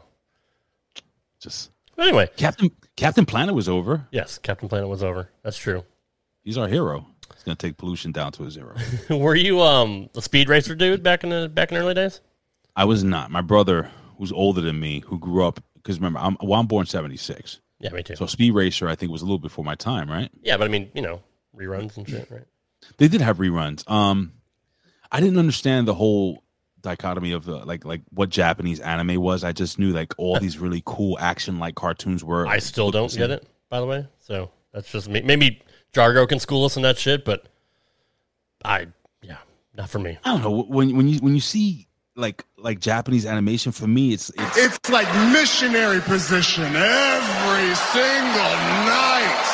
[SPEAKER 9] But anyway.
[SPEAKER 10] Captain Planet was over.
[SPEAKER 9] Yes, Captain Planet was over. That's true.
[SPEAKER 10] He's our hero. He's going to take pollution down to a zero.
[SPEAKER 9] Were you a speed racer dude back in the early days?
[SPEAKER 10] I was not. My brother, who's older than me, who grew up, because remember, I'm born 76.
[SPEAKER 9] Yeah, me too.
[SPEAKER 10] So Speed Racer, I think, was a little before my time, right?
[SPEAKER 9] Yeah, but I mean, reruns and shit, right?
[SPEAKER 10] They did have reruns. I didn't understand the whole dichotomy of like what Japanese anime was. I just knew like all these really cool action-like cartoons were.
[SPEAKER 9] I still don't get it, by the way. So that's just me. Maybe Jargo can school us on that shit, but not for me.
[SPEAKER 10] I don't know. When you see like Japanese animation, for me, it's
[SPEAKER 7] like missionary position every single night.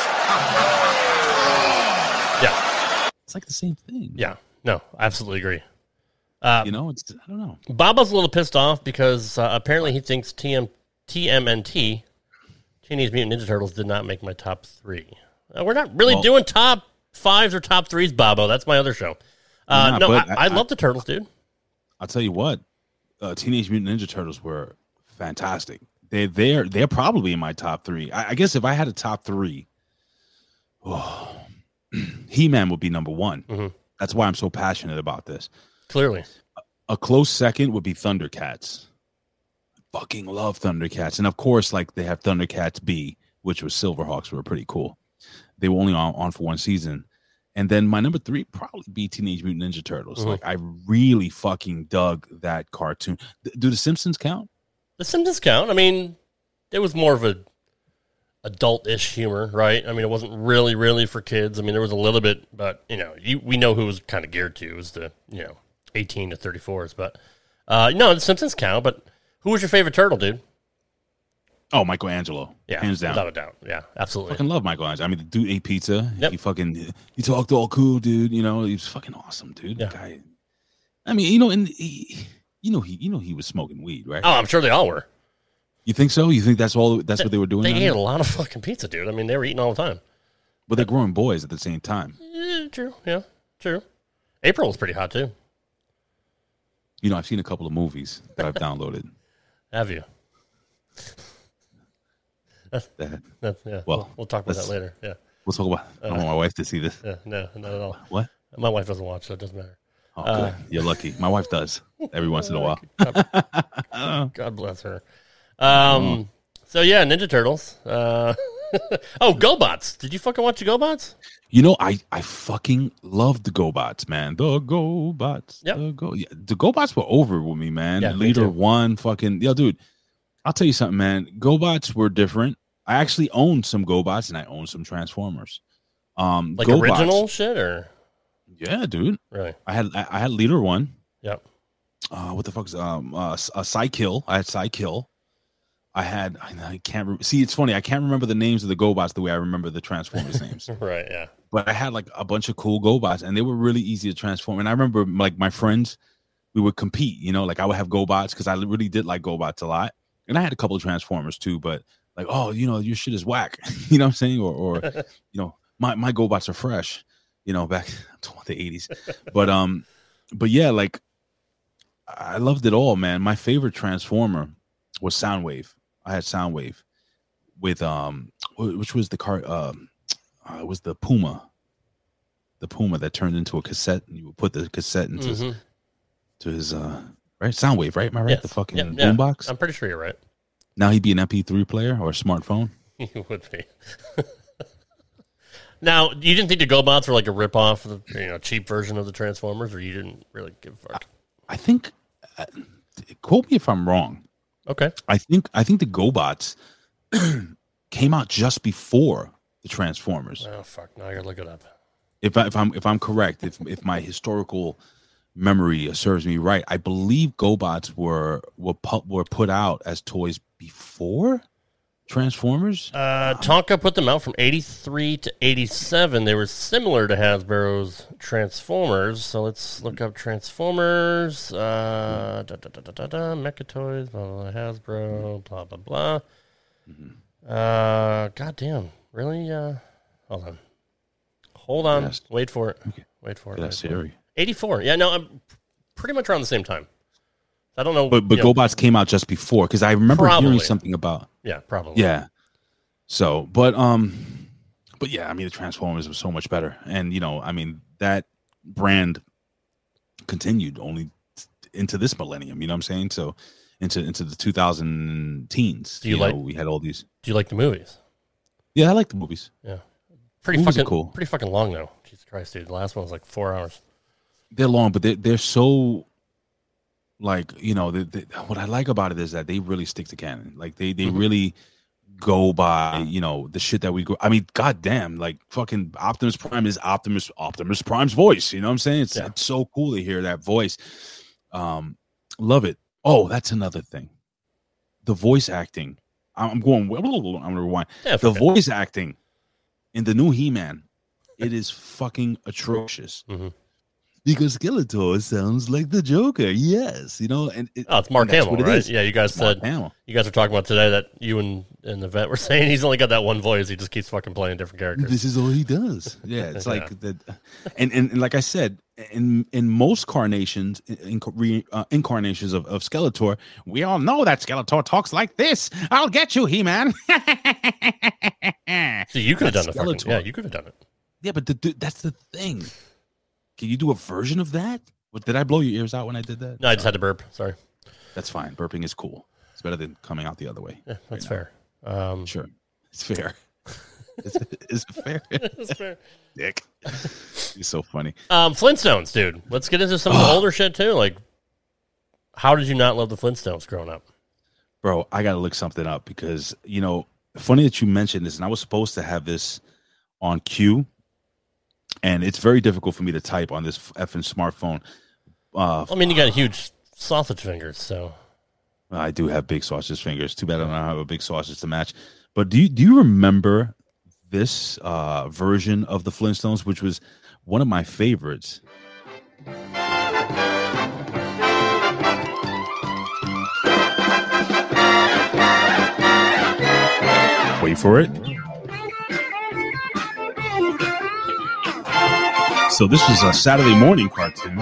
[SPEAKER 9] Yeah,
[SPEAKER 10] it's like the same thing.
[SPEAKER 9] Yeah, no, I absolutely agree.
[SPEAKER 10] I don't know.
[SPEAKER 9] Baba's a little pissed off because apparently he thinks TMNT, Teenage Mutant Ninja Turtles, did not make my top 3. We're not really doing top 5s or top 3s, Babo. That's my other show. I love the Turtles, dude.
[SPEAKER 10] I'll tell you what, Teenage Mutant Ninja Turtles were fantastic. They're probably in my top 3. I guess if I had a top 3, He-Man would be number 1.
[SPEAKER 9] Mm-hmm.
[SPEAKER 10] That's why I'm so passionate about this.
[SPEAKER 9] Clearly.
[SPEAKER 10] A close second would be Thundercats. Fucking love Thundercats. And of course, like they have Thundercats B, which was Silverhawks, were pretty cool. They were only on for one season. And then my number 3 probably be Teenage Mutant Ninja Turtles.
[SPEAKER 9] Mm-hmm.
[SPEAKER 10] Like I really fucking dug that cartoon. Do the Simpsons count?
[SPEAKER 9] The Simpsons count. I mean, it was more of a adult-ish humor, right? I mean, it wasn't really for kids. I mean, there was a little bit, but we know who it was kind of geared to. It was the 18 to 34s, but no, the Simpsons count. But who was your favorite turtle, dude?
[SPEAKER 10] Oh, Michelangelo.
[SPEAKER 9] Yeah,
[SPEAKER 10] hands down.
[SPEAKER 9] without a doubt. Yeah, absolutely.
[SPEAKER 10] I fucking love Michelangelo. I mean, the dude ate pizza.
[SPEAKER 9] Yep.
[SPEAKER 10] He talked all cool, dude. He was fucking awesome, dude.
[SPEAKER 9] Yeah.
[SPEAKER 10] The guy. I mean, and he was smoking weed, right?
[SPEAKER 9] Oh, I'm sure they all were.
[SPEAKER 10] You think so? You think that's what they were doing?
[SPEAKER 9] They ate a lot of fucking pizza, dude. I mean, they were eating all the time.
[SPEAKER 10] But they're growing boys at the same time.
[SPEAKER 9] Yeah, true. Yeah, true. April was pretty hot too.
[SPEAKER 10] I've seen a couple of movies that I've downloaded.
[SPEAKER 9] Have you? Yeah.
[SPEAKER 10] Well,
[SPEAKER 9] we'll talk about that later. Yeah.
[SPEAKER 10] We'll talk about. I want my wife to see this.
[SPEAKER 9] Yeah, no, not at all.
[SPEAKER 10] What?
[SPEAKER 9] My wife doesn't watch, so it doesn't matter.
[SPEAKER 10] Oh, good. You're lucky. My wife does every once in a while.
[SPEAKER 9] God bless her. So yeah, Ninja Turtles. GoBots. Did you fucking watch the GoBots?
[SPEAKER 10] I fucking love the GoBots, man. The GoBots.
[SPEAKER 9] Yep.
[SPEAKER 10] The GoBots were over with me, man.
[SPEAKER 9] Yeah,
[SPEAKER 10] Leader
[SPEAKER 9] me too.
[SPEAKER 10] One, fucking dude. I'll tell you something, man. GoBots were different. I actually owned some GoBots and I owned some Transformers.
[SPEAKER 9] Like
[SPEAKER 10] GoBots,
[SPEAKER 9] original shit, or
[SPEAKER 10] yeah, dude.
[SPEAKER 9] really?
[SPEAKER 10] I had Leader One.
[SPEAKER 9] Yep.
[SPEAKER 10] What the fuck's Psykill? I had Psykill. I can't see. It's funny. I can't remember the names of the GoBots the way I remember the Transformers names.
[SPEAKER 9] Right. Yeah.
[SPEAKER 10] But I had like a bunch of cool GoBots, and they were really easy to transform. And I remember like my friends, we would compete. Like I would have GoBots because I really did like GoBots a lot, and I had a couple of Transformers too. But like, oh, your shit is whack. You know what I'm saying? Or my GoBots are fresh. Back to the 80s. But yeah, like I loved it all, man. My favorite Transformer was Soundwave. I had Soundwave with which was the car it was the Puma that turned into a cassette, and you would put the cassette into to his right Soundwave, right? Am I right?
[SPEAKER 9] Yes.
[SPEAKER 10] The fucking
[SPEAKER 9] Yeah.
[SPEAKER 10] boombox.
[SPEAKER 9] I'm pretty sure you're right.
[SPEAKER 10] Now he'd be an MP3 player or a smartphone.
[SPEAKER 9] He would be. Now, you didn't think the GoBots were like a ripoff of the cheap version of the Transformers, or you didn't really give a fuck?
[SPEAKER 10] I think quote me if I'm wrong.
[SPEAKER 9] Okay.
[SPEAKER 10] I think the GoBots came out just before the Transformers.
[SPEAKER 9] Oh fuck! Now I gotta look it up.
[SPEAKER 10] If I'm correct, if my historical memory serves me right, I believe GoBots were put out as toys before Transformers.
[SPEAKER 9] Tonka put them out from 83 to 87. They were similar to Hasbro's Transformers. So let's look up Transformers. Mecha Toys, blah, blah, blah, Hasbro, blah, blah, blah. Goddamn. Really? Hold on.
[SPEAKER 10] Yes.
[SPEAKER 9] Wait for it.
[SPEAKER 10] Okay.
[SPEAKER 9] Wait for it.
[SPEAKER 10] That's Siri.
[SPEAKER 9] 84. Yeah, no, I'm pretty much around the same time. I don't know.
[SPEAKER 10] But GoBots came out just before, because I remember hearing something about.
[SPEAKER 9] Yeah, probably.
[SPEAKER 10] Yeah. So, but yeah, I mean, the Transformers was so much better, and I mean, that brand continued only into this millennium. You know what I'm saying? So, into the 2000 teens.
[SPEAKER 9] Do you like?
[SPEAKER 10] We had all these.
[SPEAKER 9] Do you like the movies?
[SPEAKER 10] Yeah, I like the movies.
[SPEAKER 9] Yeah, pretty
[SPEAKER 10] movies
[SPEAKER 9] fucking
[SPEAKER 10] are cool.
[SPEAKER 9] Pretty fucking long though. Jesus Christ, dude! The last one was like 4 hours.
[SPEAKER 10] They're long, but they're so. Like, what I like about it is that they really stick to canon. Like they really go by, the shit that we go. I mean, goddamn, like fucking Optimus Prime is Optimus Prime's voice. You know what I'm saying? It's so cool to hear that voice. Love it. Oh, that's another thing. The voice acting. I'm going to rewind.
[SPEAKER 9] Yeah,
[SPEAKER 10] the voice acting in the new He-Man, it is fucking atrocious. Because Skeletor sounds like the Joker, yes, and
[SPEAKER 9] it's Mark Hamill, right? Yeah, you guys said
[SPEAKER 10] Hamill.
[SPEAKER 9] You guys were talking about today that you and the vet were saying he's only got that one voice. He just keeps fucking playing different characters.
[SPEAKER 10] This is all he does. Yeah, it's like that. And like I said, in most incarnations of Skeletor, we all know that Skeletor talks like this. I'll get you, He-Man.
[SPEAKER 9] So you could have done the fucking, yeah, you could have done it.
[SPEAKER 10] Yeah, but that's the thing. Can you do a version of that? Did I blow your ears out when I did that?
[SPEAKER 9] No, I just had to burp. Sorry.
[SPEAKER 10] That's fine. Burping is cool. It's better than coming out the other way.
[SPEAKER 9] Yeah, that's fair.
[SPEAKER 10] Sure. It's fair. Is it fair?
[SPEAKER 9] It's fair.
[SPEAKER 10] Dick. He's so funny.
[SPEAKER 9] Flintstones, dude. Let's get into some of the older shit, too. Like, how did you not love the Flintstones growing up?
[SPEAKER 10] Bro, I got to look something up because, funny that you mentioned this, and I was supposed to have this on cue, and it's very difficult for me to type on this effing smartphone.
[SPEAKER 9] I mean, you got huge sausage fingers, so.
[SPEAKER 10] I do have big sausage fingers. Too bad I don't have a big sausage to match. But do you remember this version of the Flintstones, which was one of my favorites? Wait for it. So this was a Saturday morning cartoon.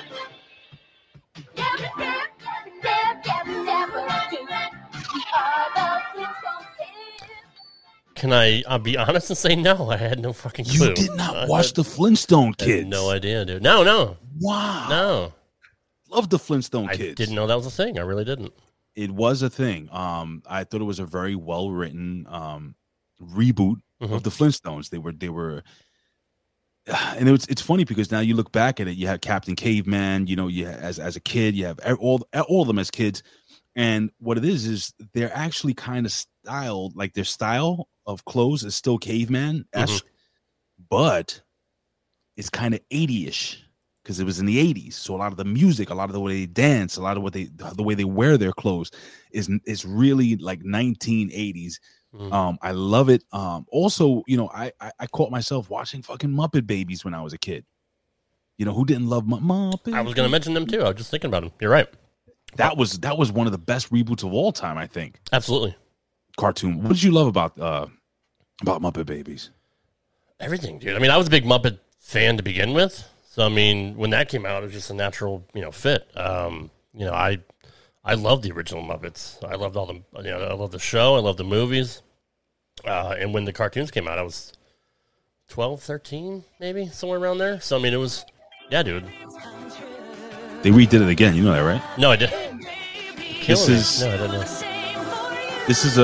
[SPEAKER 9] Can I'll be honest and say no? I had no fucking clue.
[SPEAKER 10] You did not watch the Flintstone Kids?
[SPEAKER 9] I had no idea, dude. No.
[SPEAKER 10] Wow.
[SPEAKER 9] No.
[SPEAKER 10] Love the Flintstone Kids.
[SPEAKER 9] I didn't know that was a thing. I really didn't.
[SPEAKER 10] It was a thing. I thought it was a very well written reboot of the Flintstones. They were, and it's funny because now you look back at it. You have Captain Caveman. You know, as a kid, you have all of them as kids. And what it is they're actually kind of styled, like their style of clothes is still caveman-esque, but it's kind of 80-ish because it was in the 80s. So a lot of the music, a lot of the way they dance, a lot of the way they wear their clothes is really like 1980s. I love it. Also, you know, I caught myself watching fucking Muppet Babies when I was a kid. You know, who didn't love Muppet?
[SPEAKER 9] I was going to mention them too. I was just thinking about them. You're right.
[SPEAKER 10] That was one of the best reboots of all time, I think.
[SPEAKER 9] Absolutely.
[SPEAKER 10] Cartoon. What did you love about Muppet Babies?
[SPEAKER 9] Everything, dude. I mean, I was a big Muppet fan to begin with. So, I mean, when that came out, it was just a natural, fit. I love the original Muppets. I loved all the, I love the show. I love the movies. And when the cartoons came out, I was 12, 13, maybe, somewhere around there. So, I mean, it was, yeah, dude.
[SPEAKER 10] They redid it again. You know that, right?
[SPEAKER 9] No, I didn't.
[SPEAKER 10] This is
[SPEAKER 9] no, I didn't know.
[SPEAKER 10] This is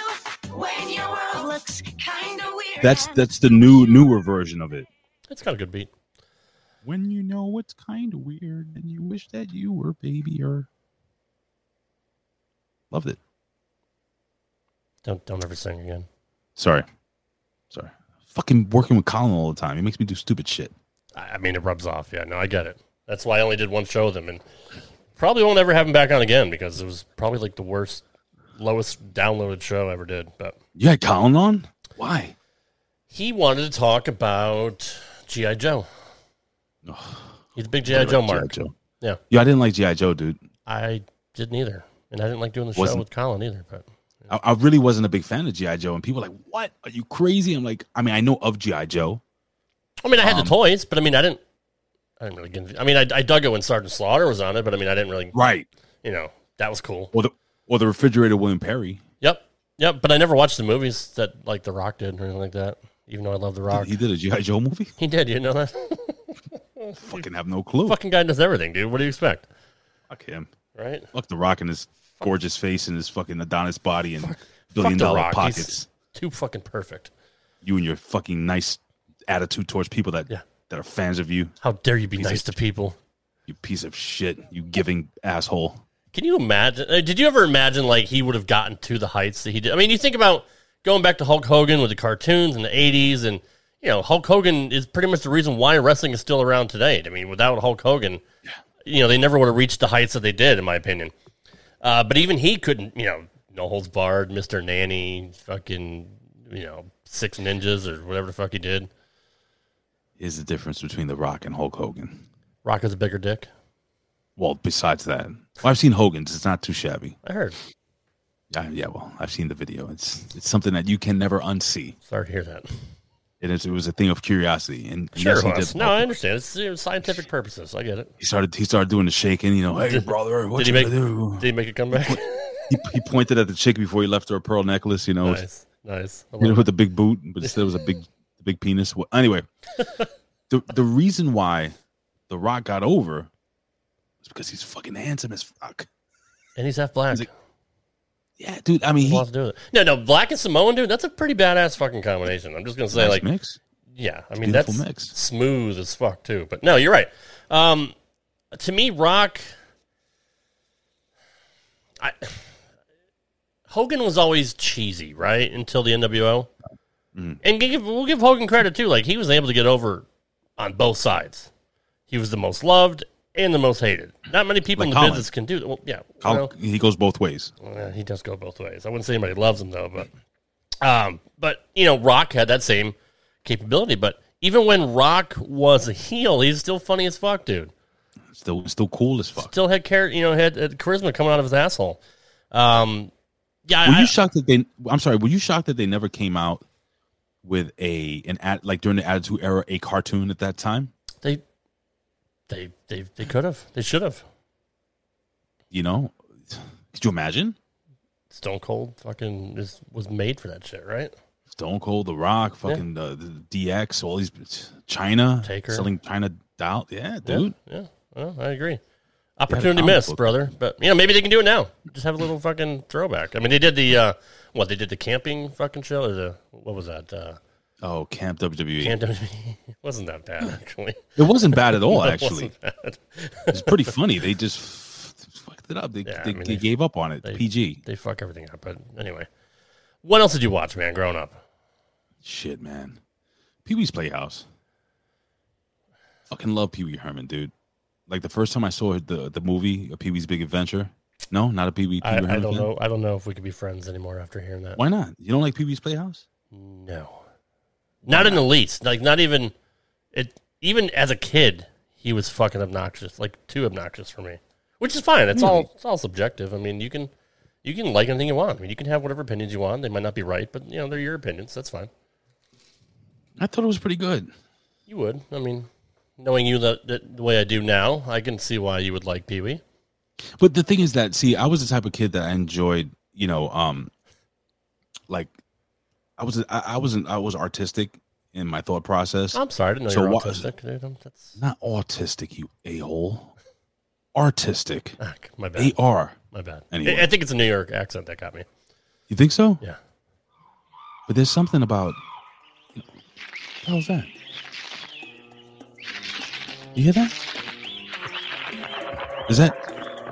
[SPEAKER 10] that's the newer version of it.
[SPEAKER 9] It's got a good beat.
[SPEAKER 10] When you know it's kind of weird and you wish that you were babier. Loved it.
[SPEAKER 9] Don't ever sing again.
[SPEAKER 10] Sorry. Fucking working with Colin all the time. He makes me do stupid shit.
[SPEAKER 9] I mean, it rubs off. Yeah, no, I get it. That's why I only did one show with him, and probably won't ever have him back on again because it was probably like the lowest downloaded show I ever did. But
[SPEAKER 10] you had Colin on? Why?
[SPEAKER 9] He wanted to talk about G.I. Joe. He's a big G.I. Joe mark. Yeah,
[SPEAKER 10] I didn't like G.I. Joe, dude.
[SPEAKER 9] I didn't either, and I didn't like doing the show with Colin either. But
[SPEAKER 10] I really wasn't a big fan of G.I. Joe, and people were like, "What? Are you crazy?" I'm like, I know of G.I. Joe.
[SPEAKER 9] I mean, I had the toys, but I mean, I didn't really get into, I mean, I dug it when Sergeant Slaughter was on it, but I mean, I didn't really.
[SPEAKER 10] Right.
[SPEAKER 9] That was cool.
[SPEAKER 10] Or the refrigerator William Perry.
[SPEAKER 9] Yep. But I never watched the movies that like The Rock did or anything like that. Even though I love The Rock.
[SPEAKER 10] He did a G.I. Joe movie?
[SPEAKER 9] He did. You know that?
[SPEAKER 10] Fucking have no clue.
[SPEAKER 9] Fucking guy does everything, dude. What do you expect?
[SPEAKER 10] Fuck him.
[SPEAKER 9] Right?
[SPEAKER 10] Fuck The Rock and his gorgeous face and his fucking Adonis body and billion-dollar pockets.
[SPEAKER 9] He's too fucking perfect.
[SPEAKER 10] You and your fucking nice attitude towards people that are fans of you.
[SPEAKER 9] How dare you be nice to people?
[SPEAKER 10] You piece of shit. You giving asshole.
[SPEAKER 9] Can you imagine? Did you ever imagine like he would have gotten to the heights that he did? I mean, you think about going back to Hulk Hogan with the cartoons in the 80s, and Hulk Hogan is pretty much the reason why wrestling is still around today. I mean, without Hulk Hogan, they never would have reached the heights that they did, in my opinion. But even he couldn't, No Holds Barred, Mr. Nanny, fucking, Six Ninjas or whatever the fuck he did.
[SPEAKER 10] Is the difference between The Rock and Hulk Hogan?
[SPEAKER 9] Rock has a bigger dick.
[SPEAKER 10] Well, besides that, I've seen Hogan's. It's not too shabby.
[SPEAKER 9] I heard.
[SPEAKER 10] Yeah, well, I've seen the video. It's something that you can never unsee.
[SPEAKER 9] Sorry to hear that.
[SPEAKER 10] It was a thing of curiosity, and
[SPEAKER 9] sure yes, it was. No, I understand. It's scientific purposes. I get it.
[SPEAKER 10] He started doing the shaking. Hey, brother, what you gonna do?
[SPEAKER 9] Did he make it come back?
[SPEAKER 10] he pointed at the chick before he left her a pearl necklace.
[SPEAKER 9] Nice.
[SPEAKER 10] With the big boot, but still was a big penis. Well, anyway, the reason why The Rock got over is because he's fucking handsome as fuck,
[SPEAKER 9] and he's half black.
[SPEAKER 10] Yeah, dude. I mean,
[SPEAKER 9] he to do it. No, black and Samoan, dude. That's a pretty badass fucking combination. I'm just gonna say,
[SPEAKER 10] nice mix.
[SPEAKER 9] Yeah, I mean that's mix. Smooth as fuck too. But no, you're right. To me, Rock, Hogan was always cheesy, right? Until the NWO. Mm. And we'll give Hogan credit, too. Like, he was able to get over on both sides. He was the most loved and the most hated. Not many people in the business can do that. Well, yeah.
[SPEAKER 10] He goes both ways.
[SPEAKER 9] He does go both ways. I wouldn't say anybody loves him, though. But Rock had that same capability. But even when Rock was a heel, he's still funny as fuck, dude.
[SPEAKER 10] Still cool as fuck.
[SPEAKER 9] Still had charisma coming out of his asshole.
[SPEAKER 10] Were you shocked that they? I'm sorry. Were you shocked that they never came out with an ad, like during the Attitude Era, a cartoon at that time?
[SPEAKER 9] They could have. They should have.
[SPEAKER 10] Could you imagine?
[SPEAKER 9] Stone Cold fucking was made for that shit, right?
[SPEAKER 10] Stone Cold, The Rock, fucking the DX, all these China
[SPEAKER 9] Taker
[SPEAKER 10] selling China doll. Yeah, dude.
[SPEAKER 9] Yeah. Well, I agree. Opportunity missed, brother. But maybe they can do it now. Just have a little fucking throwback. I mean, they did the they did the camping fucking show, or what was that?
[SPEAKER 10] Camp WWE.
[SPEAKER 9] Camp WWE. It wasn't that bad, actually.
[SPEAKER 10] It wasn't bad at all, actually.
[SPEAKER 9] It wasn't bad.
[SPEAKER 10] It's pretty funny. They just fucked it up. They gave up on it. PG.
[SPEAKER 9] They fuck everything up. But anyway, what else did you watch, man, growing up?
[SPEAKER 10] Shit, man. Pee-wee's Playhouse. Fucking love Pee-wee Herman, dude. Like the first time I saw the movie, Pee-wee's Big Adventure. No, not a Pee-wee Herman.
[SPEAKER 9] I don't know. I don't know if we could be friends anymore after hearing that.
[SPEAKER 10] Why not? You don't like Pee-wee's Playhouse?
[SPEAKER 9] No. Not in the least. Like, not even it. Even as a kid, he was fucking obnoxious. Like, too obnoxious for me. Which is fine. It's all subjective. I mean, you can like anything you want. I mean, you can have whatever opinions you want. They might not be right, but they're your opinions. That's fine.
[SPEAKER 10] I thought it was pretty good.
[SPEAKER 9] You would. I mean, knowing you the way I do now, I can see why you would like Pee-wee.
[SPEAKER 10] But the thing is that, see, I was the type of kid that I enjoyed, like I was artistic in my thought process.
[SPEAKER 9] I'm sorry, I didn't know you were autistic. Dude, that's
[SPEAKER 10] not autistic, you a-hole. Artistic.
[SPEAKER 9] My bad.
[SPEAKER 10] A-R.
[SPEAKER 9] My bad.
[SPEAKER 10] Anyway.
[SPEAKER 9] I think it's a New York accent that got me.
[SPEAKER 10] You think so?
[SPEAKER 9] Yeah.
[SPEAKER 10] But there's something about... What the hell is that? You hear that? Is that...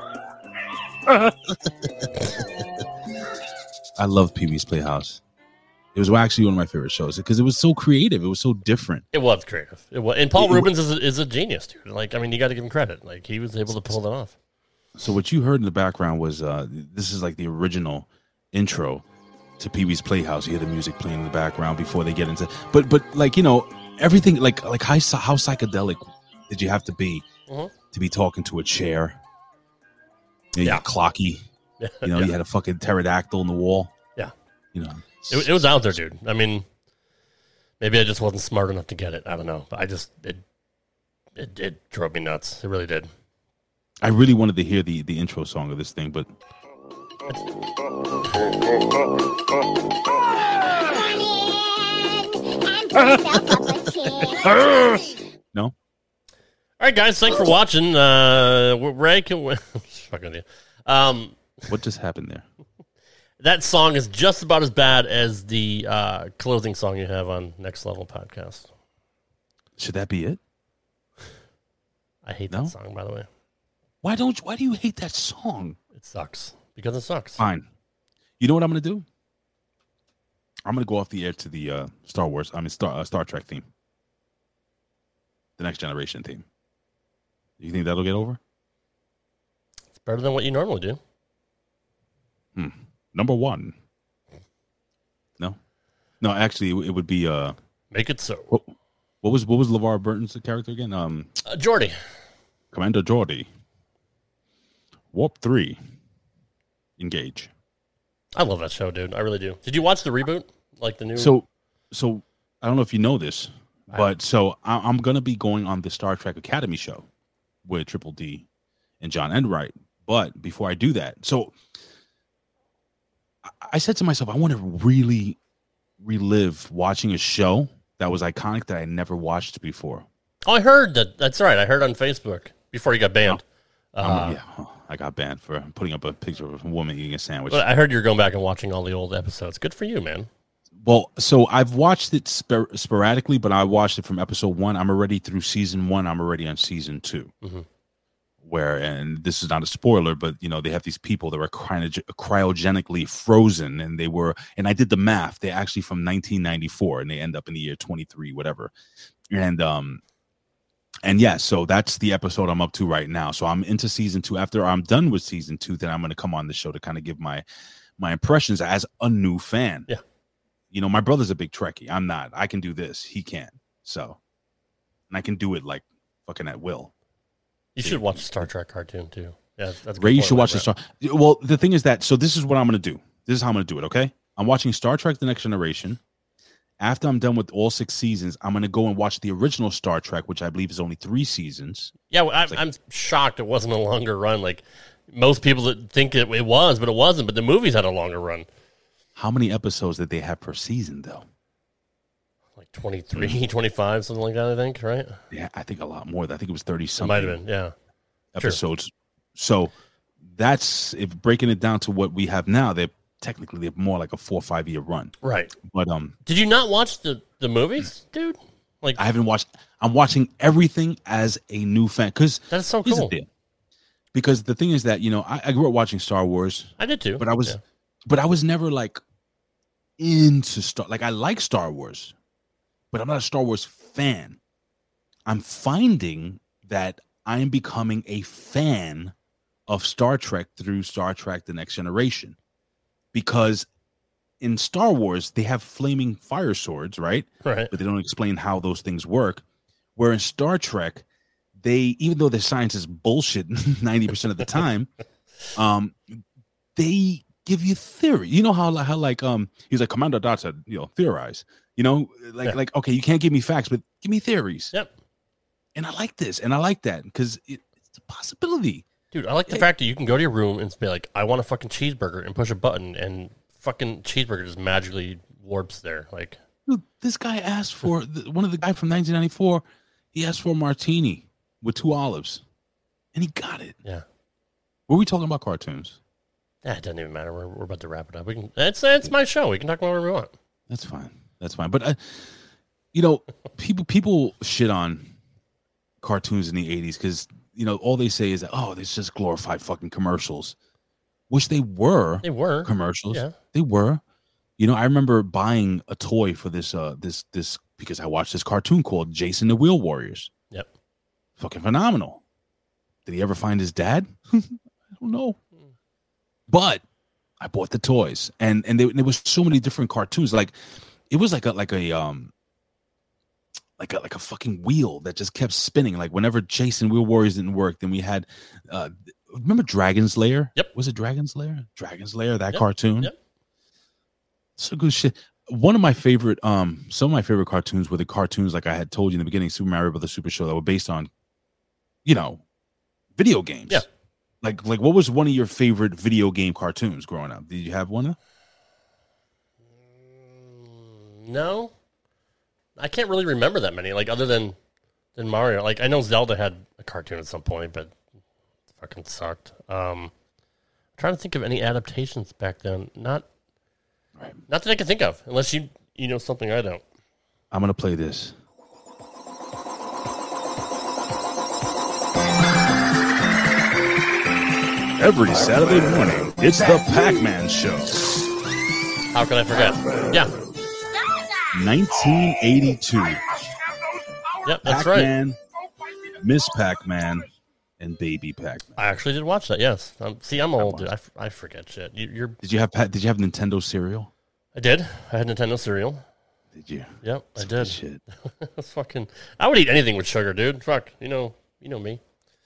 [SPEAKER 10] I love Pee-wee's Playhouse. It was actually one of my favorite shows because it was so creative. It was so different.
[SPEAKER 9] It was creative. It was, and Paul Rubens is a genius, dude. Like, I mean, you got to give him credit. Like, he was able to pull that off.
[SPEAKER 10] So what you heard in the background was this is like the original intro to Pee-wee's Playhouse. You hear the music playing in the background before they get into. But like everything like how psychedelic did you have to be to be talking to a chair? Clocky. You had a fucking pterodactyl in the wall.
[SPEAKER 9] Yeah. It was out there, dude. I mean, maybe I just wasn't smart enough to get it. I don't know. But it drove me nuts. It really did.
[SPEAKER 10] I really wanted to hear the intro song of this thing, but... No?
[SPEAKER 9] All right, guys. Thanks for watching. Ray, fucking with you.
[SPEAKER 10] What just happened there?
[SPEAKER 9] That song is just about as bad as the closing song you have on Next Level Podcast.
[SPEAKER 10] Should that be it?
[SPEAKER 9] I hate that song, by the way.
[SPEAKER 10] Why do you hate that song?
[SPEAKER 9] It sucks. Because it sucks.
[SPEAKER 10] Fine. You know what I'm going to do? I'm going to go off the air to the Star Trek theme. The Next Generation theme. You think that'll get over?
[SPEAKER 9] It's better than what you normally do.
[SPEAKER 10] Number one. No, actually, it would be.
[SPEAKER 9] Make it so.
[SPEAKER 10] What was LeVar Burton's character again?
[SPEAKER 9] Geordi.
[SPEAKER 10] Commander Geordi. Warp 3. Engage.
[SPEAKER 9] I love that show, dude. I really do. Did you watch the reboot? Like the new.
[SPEAKER 10] So I don't know if you know this, but I'm gonna be going on the Star Trek Academy show with Triple D and John Enright. But before I do that, so I said to myself, I want to really relive watching a show that was iconic that I never watched before.
[SPEAKER 9] Oh, I heard that. That's right. I heard on Facebook before you got banned.
[SPEAKER 10] I got banned for putting up a picture of a woman eating a sandwich.
[SPEAKER 9] But I heard you're going back and watching all the old episodes. Good for you, man.
[SPEAKER 10] Well, so I've watched it sporadically, but I watched it from episode 1. I'm already through season 1. I'm already on season 2.
[SPEAKER 9] Mm-hmm.
[SPEAKER 10] where, and this is not a spoiler, but they have these people that were cryogenically frozen, and I did the math. They're actually from 1994, and they end up in the year 23, whatever. And yeah, so that's the episode I'm up to right now. So I'm into season 2. After I'm done with season 2, then I'm going to come on the show to kind of give my impressions as a new fan.
[SPEAKER 9] Yeah.
[SPEAKER 10] My brother's a big Trekkie. I'm not. I can do this. He can't. So, and I can do it like fucking at will.
[SPEAKER 9] You should watch the Star Trek cartoon too. Yeah, that's a good
[SPEAKER 10] Ray, you
[SPEAKER 9] point,
[SPEAKER 10] should watch
[SPEAKER 9] Brett.
[SPEAKER 10] the Star. Well, the thing is that, so this is what I'm going to do. This is how I'm going to do it, okay? I'm watching Star Trek The Next Generation. After I'm done with all 6 seasons, I'm going to go and watch the original Star Trek, which I believe is only 3 seasons.
[SPEAKER 9] Yeah, well, I'm shocked it wasn't a longer run. Like most people that think it was, but it wasn't. But the movies had a longer run.
[SPEAKER 10] How many episodes did they have per season, though?
[SPEAKER 9] Like 23, 25, something like that, I think, right?
[SPEAKER 10] Yeah, I think a lot more. I think it was 30-something.
[SPEAKER 9] It might have been, yeah.
[SPEAKER 10] Episodes. Sure. So that's, if breaking it down to what we have now, they're more like a 4 or 5 year run.
[SPEAKER 9] Right.
[SPEAKER 10] But
[SPEAKER 9] did you not watch the movies, dude? Like,
[SPEAKER 10] I haven't watched. I'm watching everything as a new fan because
[SPEAKER 9] that's so cool.
[SPEAKER 10] Because the thing is that I grew up watching Star Wars.
[SPEAKER 9] I did too.
[SPEAKER 10] But I was never like into Star. Like I like Star Wars, but I'm not a Star Wars fan. I'm finding that I am becoming a fan of Star Trek through Star Trek: The Next Generation. Because in Star Wars, they have flaming fire swords, right?
[SPEAKER 9] Right.
[SPEAKER 10] But they don't explain how those things work. Where in Star Trek, even though their science is bullshit 90% of the time, they give you theory. You know how he's like, Commander Data, theorize. Like okay, you can't give me facts, but give me theories.
[SPEAKER 9] Yep.
[SPEAKER 10] And I like this, and I like that because it's a possibility.
[SPEAKER 9] Dude, I like the fact that you can go to your room and be like, I want a fucking cheeseburger, and push a button, and fucking cheeseburger just magically warps there. Like,
[SPEAKER 10] dude, this guy asked for one of the guy from 1994. He asked for a martini with 2 olives, and he got it.
[SPEAKER 9] Yeah.
[SPEAKER 10] Were we talking about cartoons?
[SPEAKER 9] Yeah, it doesn't even matter. We're about to wrap it up. We can. It's my show. We can talk about whatever we want.
[SPEAKER 10] That's fine. That's fine. But people shit on cartoons in the 80s because all they say is that, oh, it's just glorified fucking commercials, which they were.
[SPEAKER 9] They were
[SPEAKER 10] commercials.
[SPEAKER 9] Yeah,
[SPEAKER 10] they were. I remember buying a toy for this because I watched this cartoon called Jason the Wheel Warriors.
[SPEAKER 9] Yep,
[SPEAKER 10] fucking phenomenal. Did he ever find his dad? I don't know. But I bought the toys, and there was so many different cartoons. Like it was like a fucking wheel that just kept spinning. Like whenever Jason Wheel Warriors didn't work, then we had remember Dragon's Lair?
[SPEAKER 9] Yep.
[SPEAKER 10] Was it Dragon's Lair? Dragon's Lair, that cartoon?
[SPEAKER 9] Yep.
[SPEAKER 10] So good shit. One of my favorite some of my favorite cartoons were the cartoons, like I had told you in the beginning, Super Mario Brothers Super Show, that were based on video games.
[SPEAKER 9] Yeah.
[SPEAKER 10] Like what was one of your favorite video game cartoons growing up? Did you have one?
[SPEAKER 9] No. I can't really remember that many, like other than Mario. Like I know Zelda had a cartoon at some point, but it fucking sucked. I'm trying to think of any adaptations back then. Not that I can think of, unless you know something I don't.
[SPEAKER 10] I'm gonna play this. Every Saturday morning, it's the Pac-Man Show.
[SPEAKER 9] How can I forget? Yeah.
[SPEAKER 10] 1982.
[SPEAKER 9] Yep, that's
[SPEAKER 10] Pac-Man, right. Miss Pac-Man, and Baby Pac-Man.
[SPEAKER 9] I actually did watch that. Yes. I'm old, dude. I forget shit.
[SPEAKER 10] Did you have Nintendo cereal?
[SPEAKER 9] I did. I had Nintendo cereal.
[SPEAKER 10] Did you?
[SPEAKER 9] Yep, I did.
[SPEAKER 10] Shit.
[SPEAKER 9] Fucking. I would eat anything with sugar, dude. Fuck. You know me.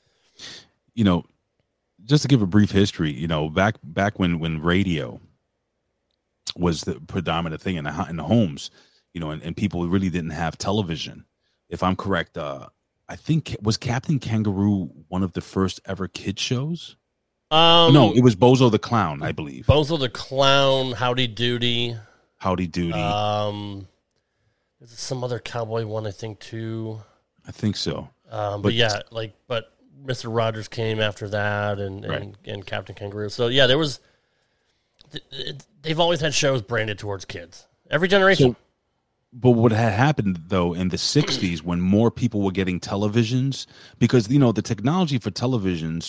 [SPEAKER 10] Just to give a brief history, back when radio was the predominant thing in the homes, and people really didn't have television. If I'm correct, I think was Captain Kangaroo one of the first ever kid shows? No, it was Bozo the Clown, I believe.
[SPEAKER 9] Bozo the Clown, Howdy Doody.
[SPEAKER 10] There's
[SPEAKER 9] some other cowboy one, I think, too.
[SPEAKER 10] I think so.
[SPEAKER 9] But Mr. Rogers came after that, and Captain Kangaroo. So yeah, there was. They've always had shows branded towards kids. Every generation.
[SPEAKER 10] but what had happened though in the 60s when more people were getting televisions, because the technology for televisions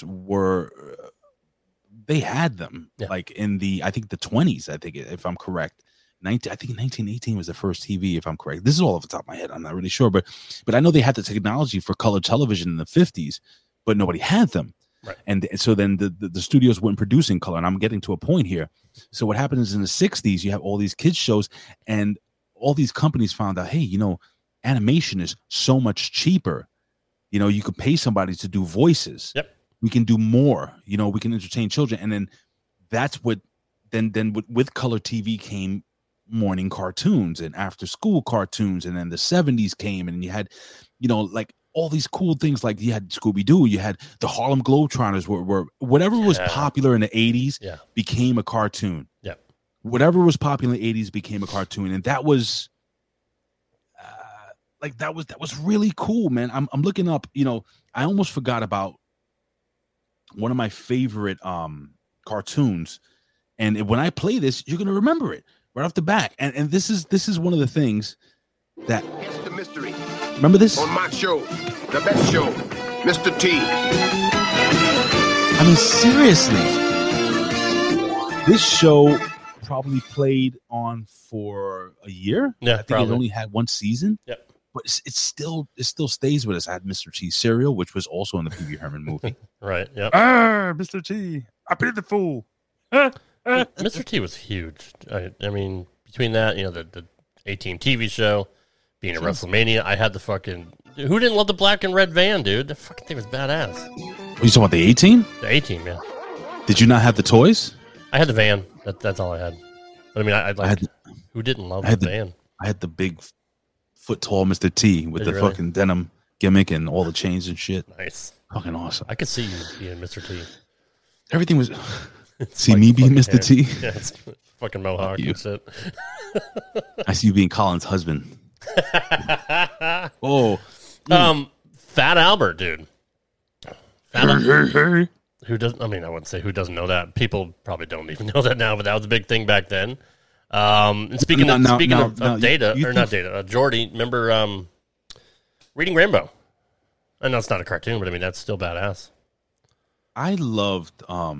[SPEAKER 10] they had them like in I think the 20s, I think, if I'm correct. I think 1918 was the first TV, if I'm correct. This is all off the top of my head. I'm not really sure, but I know they had the technology for color television in the 50s, but nobody had them.
[SPEAKER 9] Right.
[SPEAKER 10] And so then the studios weren't producing color. And I'm getting to a point here. So what happens is in the 60s, you have all these kids shows, and all these companies found out, hey, animation is so much cheaper. You could pay somebody to do voices.
[SPEAKER 9] Yep.
[SPEAKER 10] We can do more. We can entertain children. And then that's what then with color TV came morning cartoons and after school cartoons, and then the 70s came, and you had like all these cool things, like you had Scooby-Doo, you had the Harlem Globetrotters, were whatever was popular in the 80s became a cartoon. Whatever was popular in the 80s became a cartoon, and that was that was really cool, man. I'm looking up, I almost forgot about one of my favorite cartoons, and when I play this, you're gonna remember it right off the bat. And this is one of the things that
[SPEAKER 7] It's the mystery.
[SPEAKER 10] Remember this?
[SPEAKER 7] On my show, the best show, Mr. T.
[SPEAKER 10] I mean, seriously, this show probably played on for a year.
[SPEAKER 9] Yeah,
[SPEAKER 10] I think
[SPEAKER 9] probably.
[SPEAKER 10] it only had one season.
[SPEAKER 9] Yep.
[SPEAKER 10] But it still stays with us. I had Mr. T cereal, which was also in the Pee Wee Herman movie.
[SPEAKER 9] Right. Yep.
[SPEAKER 10] Mr. T, I played the fool.
[SPEAKER 9] Mr. T was huge. I mean, between that, the A-Team TV show, being at WrestleMania, I had the fucking... Who didn't love the black and red van, dude? The fucking thing was badass.
[SPEAKER 10] Are you talking about the A-Team?
[SPEAKER 9] The A-Team, yeah.
[SPEAKER 10] Did you not have the toys?
[SPEAKER 9] I had the van. That's all I had. But I mean, I had who didn't love the van?
[SPEAKER 10] I had the big foot tall Mr. T with
[SPEAKER 9] Did
[SPEAKER 10] the
[SPEAKER 9] you really?
[SPEAKER 10] fucking denim gimmick and all the chains and shit.
[SPEAKER 9] Nice.
[SPEAKER 10] Fucking awesome.
[SPEAKER 9] I could see you being Mr. T.
[SPEAKER 10] Everything was...
[SPEAKER 9] It's
[SPEAKER 10] See
[SPEAKER 9] like
[SPEAKER 10] me being
[SPEAKER 9] fucking
[SPEAKER 10] Mr.
[SPEAKER 9] hair.
[SPEAKER 10] T?
[SPEAKER 9] Yeah, it's fucking mohawk and shit.
[SPEAKER 10] I see you being Colin's husband. Oh.
[SPEAKER 9] Fat Albert, dude. Who doesn't? I mean, I wouldn't say who doesn't know that. People probably don't even know that now, but that was a big thing back then. And speaking of Data, or not Data, Jordy, remember Reading Rainbow? I know it's not a cartoon, but I mean that's still badass.
[SPEAKER 10] I loved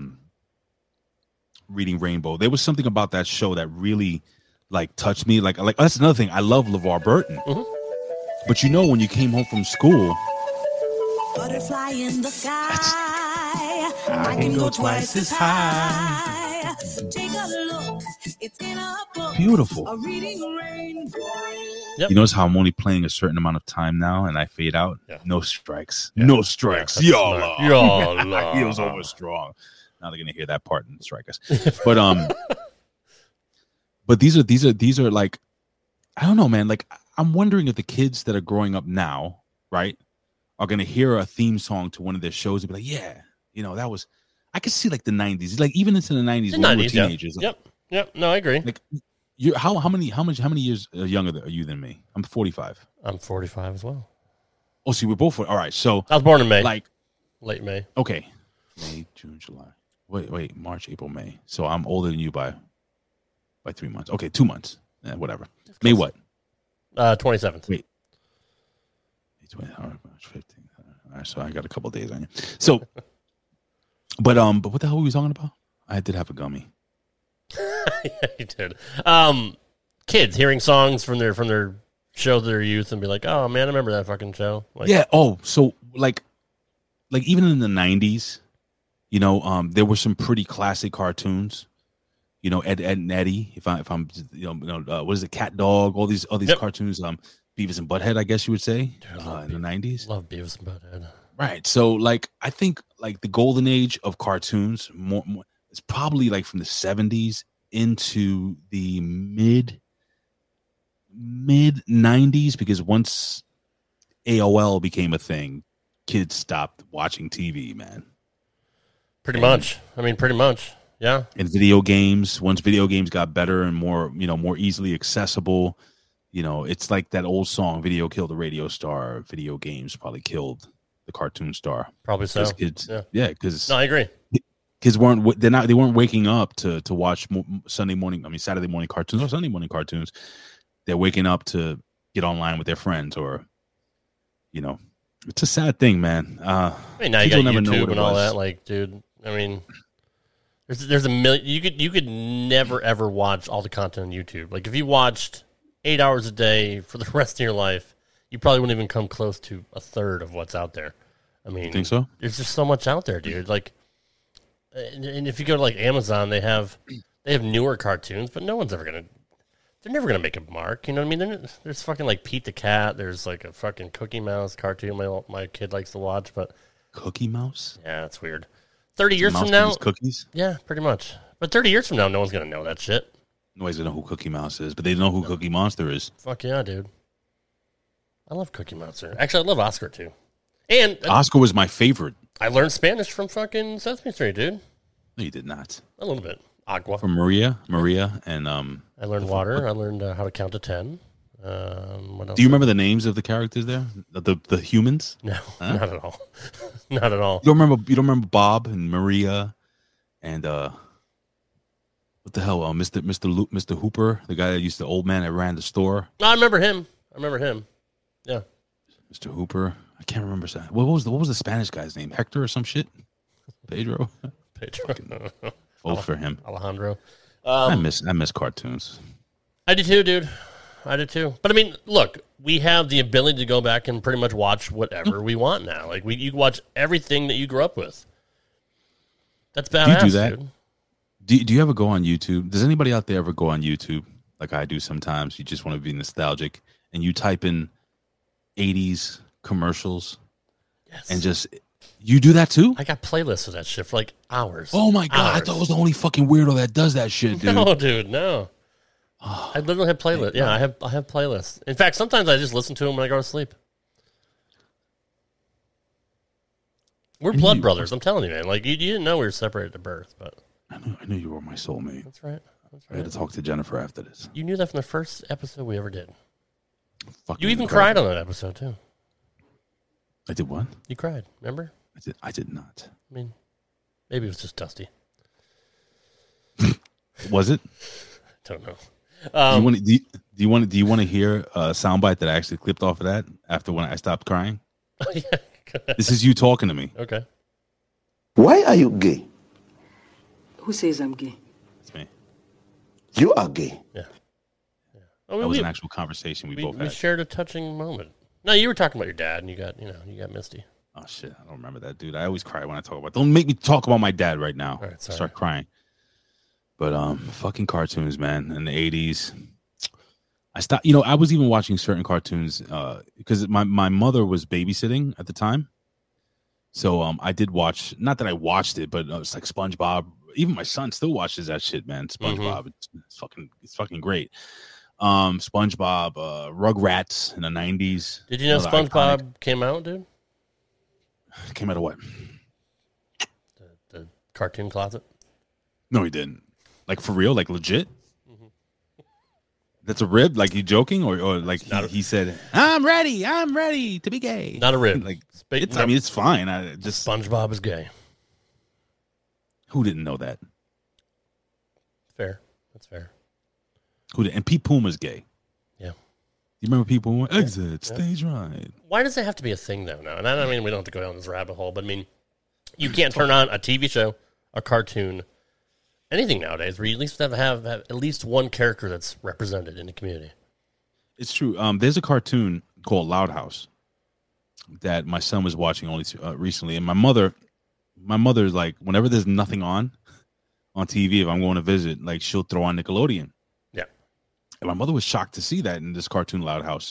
[SPEAKER 10] Reading Rainbow. There was something about that show that really touched me. Like that's another thing. I love LeVar Burton.
[SPEAKER 9] Mm-hmm.
[SPEAKER 10] But when you came home from school,
[SPEAKER 11] butterfly in the sky, I can go twice as high. Take a look, it's in a book.
[SPEAKER 10] Beautiful.
[SPEAKER 11] A reading rainbow.
[SPEAKER 9] Yep.
[SPEAKER 10] You notice how I'm only playing a certain amount of time now, and I fade out.
[SPEAKER 9] Yeah.
[SPEAKER 10] No strikes.
[SPEAKER 9] Yeah.
[SPEAKER 10] No strikes.
[SPEAKER 9] Yeah,
[SPEAKER 10] Y'all. Heels over strong. Now they're gonna hear that part and strike us. But but these are like, I don't know, man. Like, I'm wondering if the kids that are growing up now, right, are gonna hear a theme song to one of their shows and be like, yeah, that was. I could see like the 90s, like even into the 90s when we were teenagers.
[SPEAKER 9] Yeah. Yep. No, I agree.
[SPEAKER 10] Like, how many years younger are you than me? I'm 45.
[SPEAKER 9] I'm 45 as well.
[SPEAKER 10] Oh, see, we're both. All right, so
[SPEAKER 9] I was born in May,
[SPEAKER 10] like
[SPEAKER 9] late May.
[SPEAKER 10] Okay, May, June, July. Wait, March, April, May. So I'm older than you by 3 months. Okay, 2 months. Whatever. May what?
[SPEAKER 9] 27th.
[SPEAKER 10] Wait. 20, March 15th. All right, so I got a couple days on you. So, but what the hell were we talking about? I did have a gummy.
[SPEAKER 9] Yeah, you did. Kids hearing songs from their show their youth and be like, "Oh man, I remember that fucking show." Like,
[SPEAKER 10] yeah. Oh, so like even in the 90s, there were some pretty classic cartoons. Ed and Eddie. If I'm, what is it? Cat Dog. All these cartoons. Beavis and Butthead, I guess you would say, in the 90s.
[SPEAKER 9] Love Beavis and Butthead.
[SPEAKER 10] Right. So I think the golden age of cartoons more it's probably from the 70s into the mid 90s, because once AOL became a thing, kids stopped watching TV, man.
[SPEAKER 9] Pretty much. Yeah.
[SPEAKER 10] And video games, once video games got better and more, more easily accessible, it's like that old song, video killed the radio star, video games probably killed the cartoon star.
[SPEAKER 9] Probably so.
[SPEAKER 10] Kids, because
[SPEAKER 9] no, I agree.
[SPEAKER 10] Kids they weren't waking up to watch Saturday morning cartoons or Sunday morning cartoons they're waking up to get online with their friends, or it's a sad thing, man.
[SPEAKER 9] I mean, now you got YouTube and all that. Like, dude, I mean, there's a million. You could never ever watch all the content on YouTube. Like, if you watched 8 hours a day for the rest of your life, you probably wouldn't even come close to a third of what's out there. I mean,
[SPEAKER 10] you think so?
[SPEAKER 9] There's just so much out there, dude. Like, and if you go to like Amazon, they have newer cartoons, but no one's ever gonna. They're never gonna make a mark. You know what I mean? There's fucking like Pete the Cat. There's like a fucking Cookie Mouse cartoon my kid likes to watch. But
[SPEAKER 10] Cookie Mouse?
[SPEAKER 9] Yeah, that's weird. 30 years from now,
[SPEAKER 10] cookies?
[SPEAKER 9] Yeah, pretty much. But 30 years from now, no one's gonna know that shit.
[SPEAKER 10] Nobody's gonna know who Cookie Mouse is, but they know who Cookie Monster is.
[SPEAKER 9] Fuck yeah, dude. I love Cookie Monster. Actually, I love Oscar too. And
[SPEAKER 10] Oscar was my favorite.
[SPEAKER 9] I learned Spanish from fucking Sesame Street, dude.
[SPEAKER 10] No, you did not.
[SPEAKER 9] A little bit. Agua.
[SPEAKER 10] From Maria, and
[SPEAKER 9] I learned water. I learned how to count to 10. What else?
[SPEAKER 10] Do you remember the names of the characters there? The humans?
[SPEAKER 9] No, not at all. Not at all.
[SPEAKER 10] You don't remember Bob and Maria, and what the hell? Mr. Hooper, the guy that used the old man that ran the store.
[SPEAKER 9] I remember him. Yeah.
[SPEAKER 10] Mr. Hooper. I can't remember that. What was the Spanish guy's name? Hector or some shit? Pedro. Vote for him.
[SPEAKER 9] Alejandro.
[SPEAKER 10] I miss cartoons.
[SPEAKER 9] I do too, dude. I do too. But I mean, look, we have the ability to go back and pretty much watch whatever we want now. Like you can watch everything that you grew up with. That's badass,
[SPEAKER 10] do you do that?
[SPEAKER 9] dude.
[SPEAKER 10] Do you ever go on YouTube? Does anybody out there ever go on YouTube like I do sometimes? You just want to be nostalgic and you type in 80s commercials.
[SPEAKER 9] Yes.
[SPEAKER 10] And just you do that too?
[SPEAKER 9] I got playlists of that shit for like hours.
[SPEAKER 10] Oh my god!
[SPEAKER 9] Hours.
[SPEAKER 10] I thought I was the only fucking weirdo that does that shit, dude.
[SPEAKER 9] No, dude, no. I literally have playlists. Yeah, I have playlists. In fact, sometimes I just listen to them when I go to sleep. We're blood brothers. I'm telling you, man. Like you didn't know we were separated at birth, but
[SPEAKER 10] I knew you were my soulmate.
[SPEAKER 9] That's right.
[SPEAKER 10] I had to talk to Jennifer after this.
[SPEAKER 9] You knew that from the first episode we ever did.
[SPEAKER 10] Fucking
[SPEAKER 9] you even
[SPEAKER 10] incredible.
[SPEAKER 9] cried on that episode too.
[SPEAKER 10] I did what?
[SPEAKER 9] You cried. Remember?
[SPEAKER 10] I did not.
[SPEAKER 9] I mean, maybe it was just Dusty.
[SPEAKER 10] Was it?
[SPEAKER 9] Don't know.
[SPEAKER 10] Do you want to hear a soundbite that I actually clipped off of that after when I stopped crying?
[SPEAKER 9] Oh, yeah.
[SPEAKER 10] This is you talking to me.
[SPEAKER 9] Okay.
[SPEAKER 12] Why are you gay?
[SPEAKER 13] Who says I'm gay?
[SPEAKER 10] It's me.
[SPEAKER 12] You are gay.
[SPEAKER 9] Yeah.
[SPEAKER 10] That was an actual conversation we both had.
[SPEAKER 9] We shared a touching moment. No, you were talking about your dad, and you got misty.
[SPEAKER 10] Oh shit! I don't remember that, dude. I always cry when I talk about. Don't make me talk about my dad right now.
[SPEAKER 9] All right, sorry.
[SPEAKER 10] I start crying. But fucking cartoons, man, in the 80s. I stopped. I was even watching certain cartoons because my mother was babysitting at the time. So I did watch. Not that I watched it, but it's like SpongeBob. Even my son still watches that shit, man. SpongeBob. It's fucking great. SpongeBob, Rugrats in the 90s.
[SPEAKER 9] Did you know SpongeBob came out, dude?
[SPEAKER 10] Came out of what?
[SPEAKER 9] The cartoon closet?
[SPEAKER 10] No, he didn't. Like for real? Like legit? Mm-hmm. That's a rib? Like you joking? Or like he said, I'm ready to be gay.
[SPEAKER 9] Not a rib.
[SPEAKER 10] Like it's fine.
[SPEAKER 9] SpongeBob is gay.
[SPEAKER 10] Who didn't know that?
[SPEAKER 9] Fair. That's fair.
[SPEAKER 10] And Pete Puma's gay.
[SPEAKER 9] Yeah.
[SPEAKER 10] You remember Pete Puma? Exit, stage right.
[SPEAKER 9] Why does it have to be a thing, though, now? And I mean, we don't have to go down this rabbit hole, but I mean, you can't turn on a TV show, a cartoon, anything nowadays where you at least have at least one character that's represented in the community.
[SPEAKER 10] It's true. There's a cartoon called Loud House that my son was watching only recently. And my mother's like, whenever there's nothing on TV, if I'm going to visit, like she'll throw on Nickelodeon. And my mother was shocked to see that in this cartoon Loud House.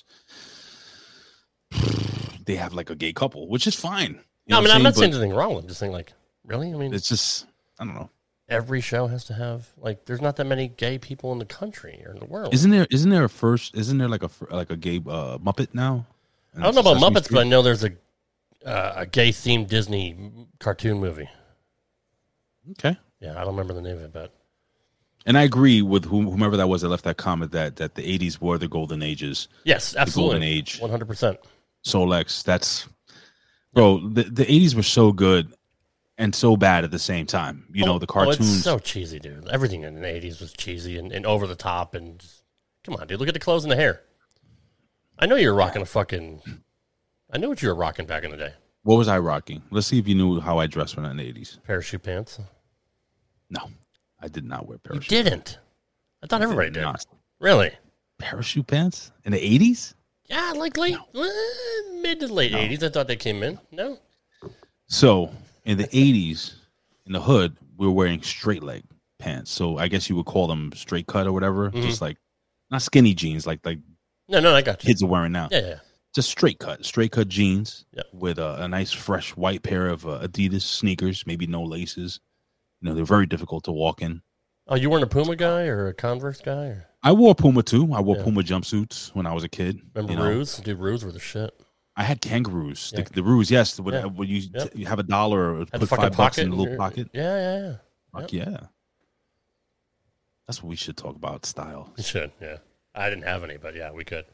[SPEAKER 10] They have like a gay couple, which is fine.
[SPEAKER 9] No, I mean, I'm not saying anything wrong with it. I'm just saying, like, really? I mean,
[SPEAKER 10] it's just, I don't know.
[SPEAKER 9] Every show has to have, like, there's not that many gay people in the country or in the world.
[SPEAKER 10] Isn't there like a gay Muppet now?
[SPEAKER 9] I don't know about Muppets, but I know there's a gay themed Disney cartoon movie.
[SPEAKER 10] Okay.
[SPEAKER 9] Yeah, I don't remember the name of it, but.
[SPEAKER 10] And I agree with whomever that was that left that comment that the 80s were the golden ages.
[SPEAKER 9] Yes, absolutely.
[SPEAKER 10] The golden age.
[SPEAKER 9] 100%.
[SPEAKER 10] Solex, that's... Bro, the 80s were so good and so bad at the same time. The cartoons...
[SPEAKER 9] it's so cheesy, dude. Everything in the 80s was cheesy and over the top and just Come on, dude. Look at the clothes and the hair. I know you were rocking I know what you were rocking back in the day.
[SPEAKER 10] What was I rocking? Let's see if you knew how I dressed when I in the 80s.
[SPEAKER 9] Parachute pants?
[SPEAKER 10] No, I did not wear parachute.
[SPEAKER 9] You didn't? I thought everybody did.
[SPEAKER 10] Not.
[SPEAKER 9] Really?
[SPEAKER 10] Parachute pants in the 80s?
[SPEAKER 9] Yeah, like mid to late 80s. I thought they came in. No?
[SPEAKER 10] So in the 80s, in the hood, we were wearing straight leg pants. So I guess you would call them straight cut or whatever.
[SPEAKER 9] Mm-hmm.
[SPEAKER 10] Just like, not skinny jeans like
[SPEAKER 9] No, I got you.
[SPEAKER 10] Kids are wearing now.
[SPEAKER 9] Yeah.
[SPEAKER 10] Just straight cut jeans with a nice fresh white pair of Adidas sneakers, maybe no laces. You know, they're very difficult to walk in.
[SPEAKER 9] Oh, you weren't a Puma guy or a Converse guy? Or?
[SPEAKER 10] I wore Puma too. I wore Puma jumpsuits when I was a kid.
[SPEAKER 9] Remember Roos? Dude, Roos were the shit.
[SPEAKER 10] I had kangaroos. Yeah. The Roos, yes. When you have $1 or put $5 in a little pocket.
[SPEAKER 9] Yeah.
[SPEAKER 10] Fuck yeah. That's what we should talk about, style.
[SPEAKER 9] We should, yeah. I didn't have any, but yeah, we could.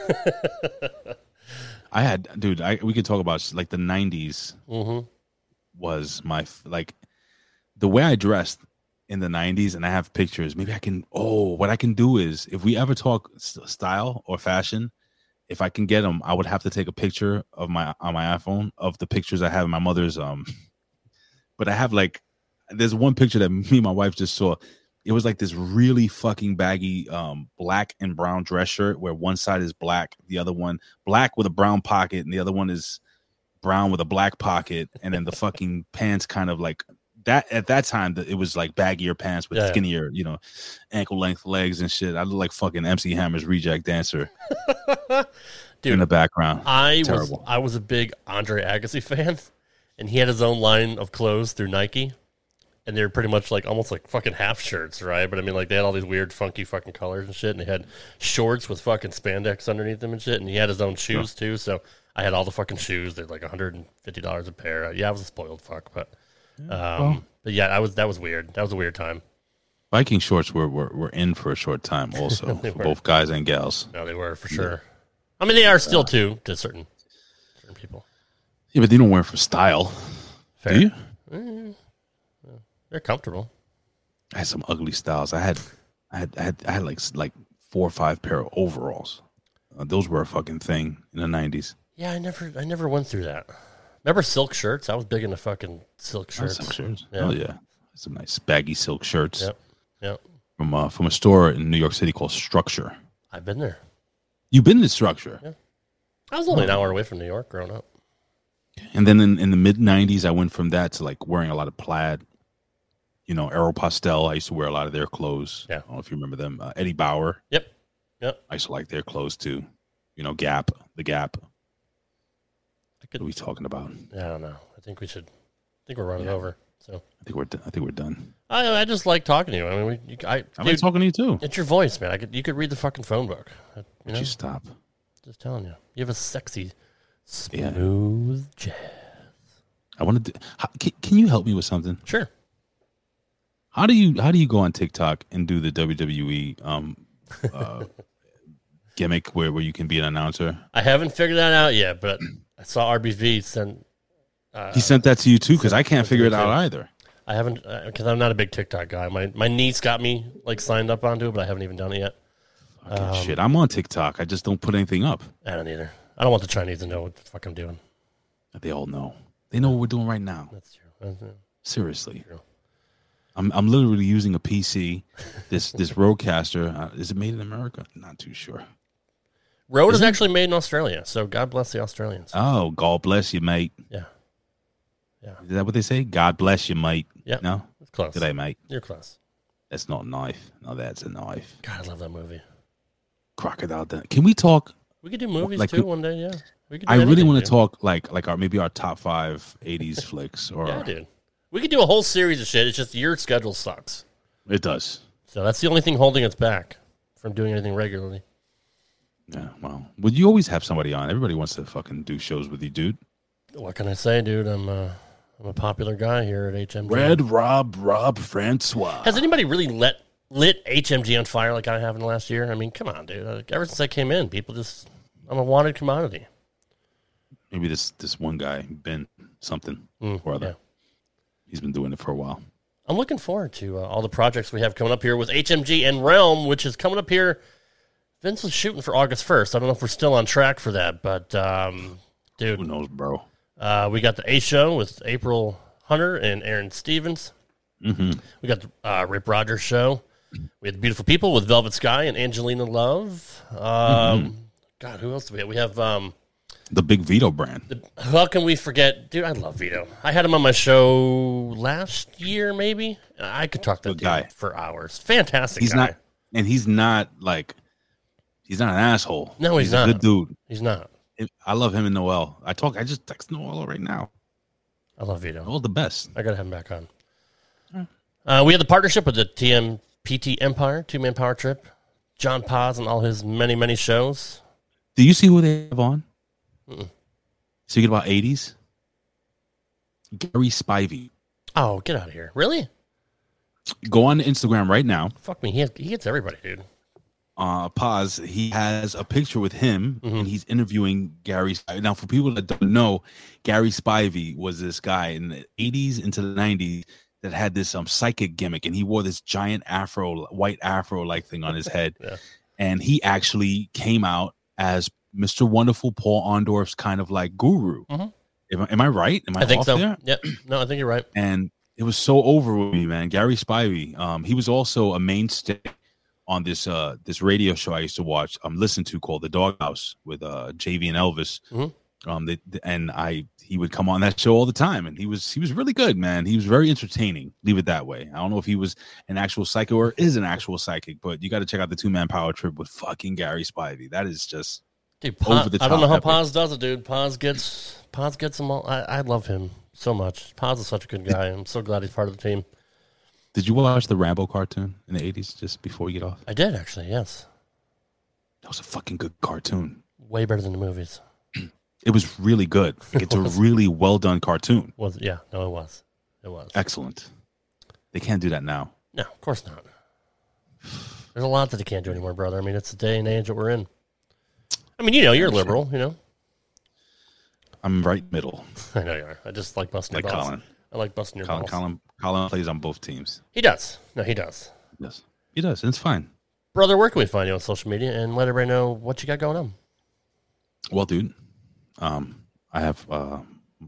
[SPEAKER 10] I had, dude, we could talk about like the 90s
[SPEAKER 9] Mm-hmm.
[SPEAKER 10] was my, like, the way I dressed in the 90s, and I have pictures. Maybe I can, what I can do is, if we ever talk style or fashion, if I can get them, I would have to take a picture of on my iPhone of the pictures I have in my mother's, but I have like, there's one picture that me and my wife just saw. It was like this really fucking baggy black and brown dress shirt where one side is black, the other one black with a brown pocket, and the other one is brown with a black pocket, and then the fucking pants kind of like that. At that time, it was like baggier pants with skinnier, ankle length legs and shit. I look like fucking MC Hammer's Reject Dancer. Dude, in the background.
[SPEAKER 9] I was a big Andre Agassi fan, and he had his own line of clothes through Nike. And they were pretty much like almost like fucking half shirts, right? But I mean, like they had all these weird, funky fucking colors and shit. And they had shorts with fucking spandex underneath them and shit. And he had his own shoes too. So I had all the fucking shoes. They're like $150 a pair. Yeah, I was a spoiled fuck, but yeah, that was weird. That was a weird time.
[SPEAKER 10] Viking shorts were in for a short time, also for both guys and gals.
[SPEAKER 9] No, they were for sure. I mean, they are still too to certain people.
[SPEAKER 10] Yeah, but they don't wear it for style.
[SPEAKER 9] Fair.
[SPEAKER 10] Do you?
[SPEAKER 9] Mm-hmm. They're comfortable.
[SPEAKER 10] I had some ugly styles. I had like 4 or 5 pair of overalls. Those were a fucking thing in the 90s.
[SPEAKER 9] Yeah, I never went through that. Remember silk shirts? I was big into fucking silk shirts.
[SPEAKER 10] Silk shirts. Yeah. Oh yeah, some nice baggy silk shirts.
[SPEAKER 9] Yep.
[SPEAKER 10] From a store in New York City called Structure.
[SPEAKER 9] I've been there.
[SPEAKER 10] You've been to Structure?
[SPEAKER 9] Yeah. I was only an hour away from New York growing up.
[SPEAKER 10] And then in the mid 90s, I went from that to like wearing a lot of plaid. Aeropostale. I used to wear a lot of their clothes.
[SPEAKER 9] Yeah.
[SPEAKER 10] I don't know if you remember them. Eddie Bauer.
[SPEAKER 9] Yep.
[SPEAKER 10] I used to like their clothes too. Gap. The Gap. What are we talking about?
[SPEAKER 9] Yeah, I don't know. I think we're running over. So
[SPEAKER 10] I think we're done.
[SPEAKER 9] I just like talking to you. I mean,
[SPEAKER 10] I like talking to you too.
[SPEAKER 9] It's your voice, man. You could read the fucking phone book.
[SPEAKER 10] Would you stop?
[SPEAKER 9] Just telling you. You have a sexy, smooth jazz.
[SPEAKER 10] I want to. Can you help me with something?
[SPEAKER 9] Sure.
[SPEAKER 10] How do you go on TikTok and do the WWE gimmick where you can be an announcer?
[SPEAKER 9] I haven't figured that out yet, but I saw RBV send.
[SPEAKER 10] He sent that to you too, because I can't figure it out either.
[SPEAKER 9] I haven't, because I'm not a big TikTok guy. My niece got me like signed up onto it, but I haven't even done it yet.
[SPEAKER 10] Shit, I'm on TikTok. I just don't put anything up.
[SPEAKER 9] I don't either. I don't want the Chinese to know what the fuck I'm doing.
[SPEAKER 10] They all know. They know what we're doing right now.
[SPEAKER 9] That's true.
[SPEAKER 10] Seriously.
[SPEAKER 9] That's true.
[SPEAKER 10] I'm literally using a PC. This Rodecaster. Is it made in America? Not too sure.
[SPEAKER 9] Rode is actually made in Australia, so God bless the Australians.
[SPEAKER 10] Oh, God bless you, mate.
[SPEAKER 9] Yeah.
[SPEAKER 10] Is that what they say? God bless you, mate.
[SPEAKER 9] Yeah.
[SPEAKER 10] No?
[SPEAKER 9] It's close.
[SPEAKER 10] G'day, mate.
[SPEAKER 9] You're close.
[SPEAKER 10] That's not a knife. No, that's a knife.
[SPEAKER 9] God, I love that movie.
[SPEAKER 10] Crocodile Dundee. Can we talk?
[SPEAKER 9] We could do movies too one day, yeah. We could do
[SPEAKER 10] I really
[SPEAKER 9] anything,
[SPEAKER 10] want to
[SPEAKER 9] dude.
[SPEAKER 10] talk like maybe our top 5 80s flicks. Or
[SPEAKER 9] Yeah, dude. We could do a whole series of shit. It's just your schedule sucks.
[SPEAKER 10] It does.
[SPEAKER 9] So that's the only thing holding us back from doing anything regularly.
[SPEAKER 10] Yeah, well, you always have somebody on. Everybody wants to fucking do shows with you, dude.
[SPEAKER 9] What can I say, dude? I'm a popular guy here at HMG.
[SPEAKER 10] Red Rob Francois.
[SPEAKER 9] Has anybody really lit HMG on fire like I have in the last year? I mean, come on, dude. Like, ever since I came in, I'm a wanted commodity.
[SPEAKER 10] Maybe this one guy, Ben something or other.
[SPEAKER 9] Yeah.
[SPEAKER 10] He's been doing it for a while.
[SPEAKER 9] I'm looking forward to all the projects we have coming up here with HMG and Realm, which is coming up here Vince was shooting for August 1st. I don't know if we're still on track for that, but dude,
[SPEAKER 10] who knows, bro?
[SPEAKER 9] We got the A Show with April Hunter and Aaron Stevens.
[SPEAKER 10] Mm-hmm.
[SPEAKER 9] We got the Rip Rogers Show. We had the Beautiful People with Velvet Sky and Angelina Love. God, who else do we have? We have
[SPEAKER 10] the Big Vito brand.
[SPEAKER 9] How can we forget? Dude, I love Vito. I had him on my show last year, maybe. I could talk to that
[SPEAKER 10] guy
[SPEAKER 9] for hours. Fantastic
[SPEAKER 10] He's
[SPEAKER 9] guy.
[SPEAKER 10] not, and he's not he's not an asshole.
[SPEAKER 9] No, he's not.
[SPEAKER 10] A good dude.
[SPEAKER 9] He's not.
[SPEAKER 10] I love him and Noel. I just text Noel right now.
[SPEAKER 9] I love Vito.
[SPEAKER 10] All the best.
[SPEAKER 9] I got to have him back on. We had the partnership with the TMPT Empire, two-man power trip. John Paz and all his many, many shows.
[SPEAKER 10] Do you see who they have on? Speaking about 80s, Gary Spivey.
[SPEAKER 9] Oh, get out of here. Really?
[SPEAKER 10] Go on Instagram right now.
[SPEAKER 9] Fuck me. He gets everybody, dude.
[SPEAKER 10] Pause. He has a picture with him, and he's interviewing Gary Spivey. Now, for people that don't know, Gary Spivey was this guy in the 80s into the 90s that had this psychic gimmick, and he wore this giant white afro-like thing on his head.
[SPEAKER 9] Yeah.
[SPEAKER 10] And he actually came out as Mr. Wonderful, Paul Orndorff's kind of like guru. Am I right? Am I
[SPEAKER 9] think
[SPEAKER 10] off
[SPEAKER 9] so.
[SPEAKER 10] there?
[SPEAKER 9] Yeah. No, I think you're right.
[SPEAKER 10] And it was so over with me, man. Gary Spivey. He was also a mainstay on this radio show I used to watch, listen to, called The Doghouse with JV and Elvis. He would come on that show all the time, and he was really good, man. He was very entertaining. Leave it that way. I don't know if he was an actual psychic or is an actual psychic, but you got to check out the two-man power trip with fucking Gary Spivey. That is just over the top.
[SPEAKER 9] I don't know how
[SPEAKER 10] epic.
[SPEAKER 9] Paz does it, dude. Paz gets them all. I love him so much. Paz is such a good guy. I'm so glad he's part of the team.
[SPEAKER 10] Did you watch the Rambo cartoon in the 80s just before you get off?
[SPEAKER 9] I did, actually, yes.
[SPEAKER 10] That was a fucking good cartoon.
[SPEAKER 9] Way better than the movies.
[SPEAKER 10] It was really good. Like, it's a really well done cartoon.
[SPEAKER 9] It was.
[SPEAKER 10] Excellent. They can't do that now.
[SPEAKER 9] No, of course not. There's a lot that they can't do anymore, brother. I mean, it's the day and age that we're in. I mean, you're liberal,
[SPEAKER 10] I'm right middle.
[SPEAKER 9] I know you are. I just like busting your balls.
[SPEAKER 10] Colin.
[SPEAKER 9] I like busting your balls.
[SPEAKER 10] Colin plays on both teams.
[SPEAKER 9] He does. No, he does.
[SPEAKER 10] Yes, he does. And it's fine.
[SPEAKER 9] Brother, where can we find you on social media and let everybody know what you got going on?
[SPEAKER 10] Well, dude, I have a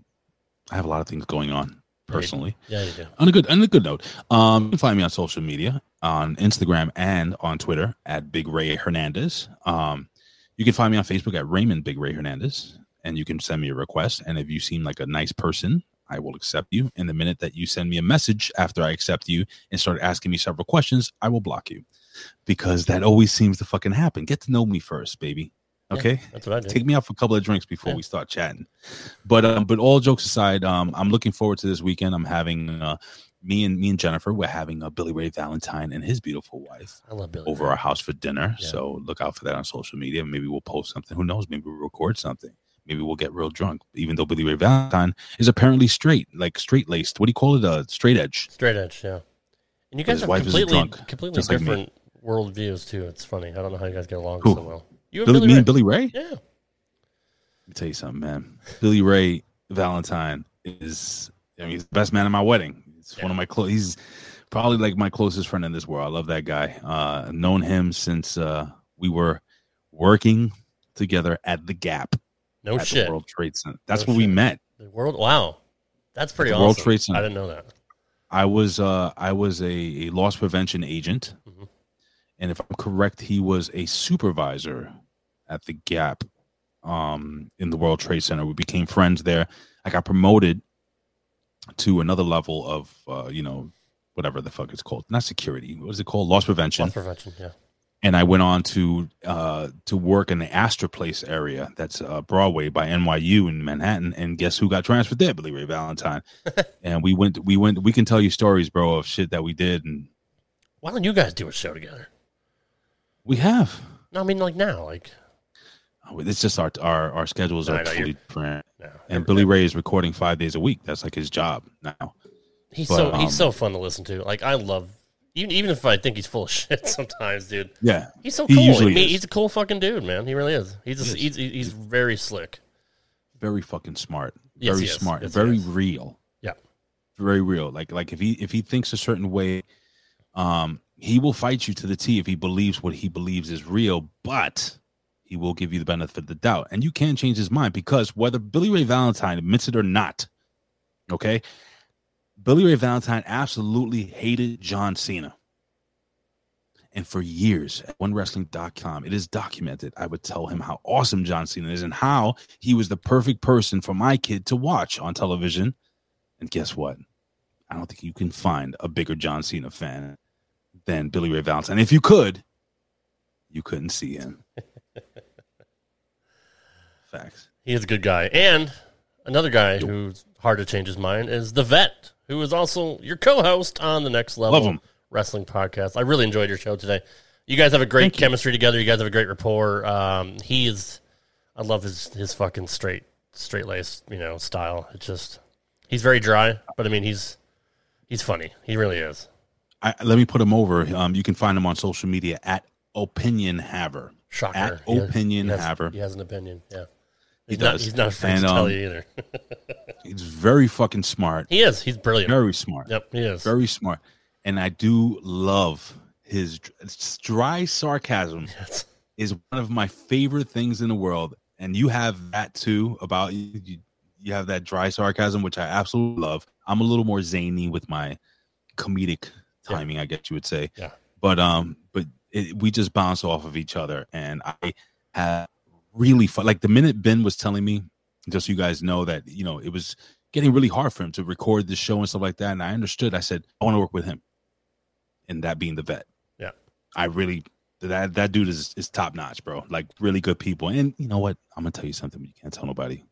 [SPEAKER 10] lot of things going on personally.
[SPEAKER 9] Yeah, you do.
[SPEAKER 10] On a good note, you can find me on social media, on Instagram and on Twitter at Big Ray Hernandez. You can find me on Facebook at Raymond Big Ray Hernandez, and you can send me a request. And if you seem like a nice person, I will accept you. And the minute that you send me a message after I accept you and start asking me several questions, I will block you, because that always seems to fucking happen. Get to know me first, baby. Okay,
[SPEAKER 9] yeah, that's what I do.
[SPEAKER 10] Take me out for a couple of drinks before we start chatting. But all jokes aside, I'm looking forward to this weekend. I'm having me and Jennifer. We're having Billy Ray Valentine and his beautiful wife over our house for dinner. Yeah. So look out for that on social media. Maybe we'll post something. Who knows? Maybe we'll record something. Maybe we'll get real drunk. Even though Billy Ray Valentine is apparently straight laced. What do you call it? Straight edge.
[SPEAKER 9] Straight edge. Yeah. And you guys have completely different worldviews too. It's funny. I don't know how you guys get along so well. You and
[SPEAKER 10] Billy Ray?
[SPEAKER 9] Yeah.
[SPEAKER 10] Let me tell you something, man. Billy Ray Valentine is, he's the best man at my wedding. He's one of my he's probably like my closest friend in this world. I love that guy. I've known him since we were working together at the Gap.
[SPEAKER 9] No shit.
[SPEAKER 10] The World Trade Center. That's where we met.
[SPEAKER 9] The world. Wow. That's pretty awesome.
[SPEAKER 10] World Trade Center.
[SPEAKER 9] I didn't know that.
[SPEAKER 10] I was a loss prevention agent. Mm-hmm. And if I'm correct, he was a supervisor at the Gap in the World Trade Center. We became friends there. I got promoted to another level of, whatever the fuck it's called. Not security. What is it called? Loss prevention.
[SPEAKER 9] Loss prevention, yeah.
[SPEAKER 10] And I went on to work in the Astor Place area. That's Broadway by NYU in Manhattan. And guess who got transferred there? Billy Ray Valentine. And we can tell you stories, bro, of shit that we did. And
[SPEAKER 9] why don't you guys do a show together?
[SPEAKER 10] We have.
[SPEAKER 9] No, I mean, like now, like.
[SPEAKER 10] It's just our schedules are totally different.
[SPEAKER 9] No,
[SPEAKER 10] and Billy Ray is recording 5 days a week. That's like his job now.
[SPEAKER 9] He's so fun to listen to. Like, I love, even if I think he's full of shit sometimes, dude.
[SPEAKER 10] Yeah,
[SPEAKER 9] he's so cool. He's a cool fucking dude, man. He really is. He's very slick,
[SPEAKER 10] very fucking smart,
[SPEAKER 9] yes,
[SPEAKER 10] very smart,
[SPEAKER 9] yes,
[SPEAKER 10] very real.
[SPEAKER 9] Yeah,
[SPEAKER 10] very real. Like if he thinks a certain way, he will fight you to the T if he believes what he believes is real, but he will give you the benefit of the doubt. And you can change his mind, because whether Billy Ray Valentine admits it or not, okay, Billy Ray Valentine absolutely hated John Cena. And for years at OneWrestling.com, it is documented. I would tell him how awesome John Cena is and how he was the perfect person for my kid to watch on television. And guess what? I don't think you can find a bigger John Cena fan than Billy Ray Valentine. If you could, you couldn't see him. Facts.
[SPEAKER 9] He is a good guy. And another guy who's hard to change his mind is The Vet, who is also your co-host on the Next Level Wrestling Podcast. I really enjoyed your show today. You guys have a great chemistry together. You guys have a great rapport. I love his fucking straight-laced, style. It's just, he's very dry, but I mean, he's funny. He really is.
[SPEAKER 10] Let me put him over. You can find him on social media at Opinion Haver.
[SPEAKER 9] Shocker.
[SPEAKER 10] At Opinion Haver.
[SPEAKER 9] He has an opinion, yeah.
[SPEAKER 10] He does.
[SPEAKER 9] He's not afraid to tell you either.
[SPEAKER 10] He's very fucking smart.
[SPEAKER 9] He is. He's brilliant.
[SPEAKER 10] Very smart.
[SPEAKER 9] Yep, he is.
[SPEAKER 10] Very smart. And I do love his dry sarcasm.
[SPEAKER 9] Yes.
[SPEAKER 10] Is one of my favorite things in the world. And you have that too, about you have that dry sarcasm, which I absolutely love. I'm a little more zany with my comedic timing, I guess you would say.
[SPEAKER 9] Yeah.
[SPEAKER 10] But we just bounce off of each other, and I had really fun. Like the minute Ben was telling me, just so you guys know that, it was getting really hard for him to record the show and stuff like that. And I understood. I said, I want to work with him. And that being The Vet.
[SPEAKER 9] Yeah. I
[SPEAKER 10] really, that dude is top notch, bro. Like really good people. And you know what? I'm going to tell you something, but you can't tell nobody.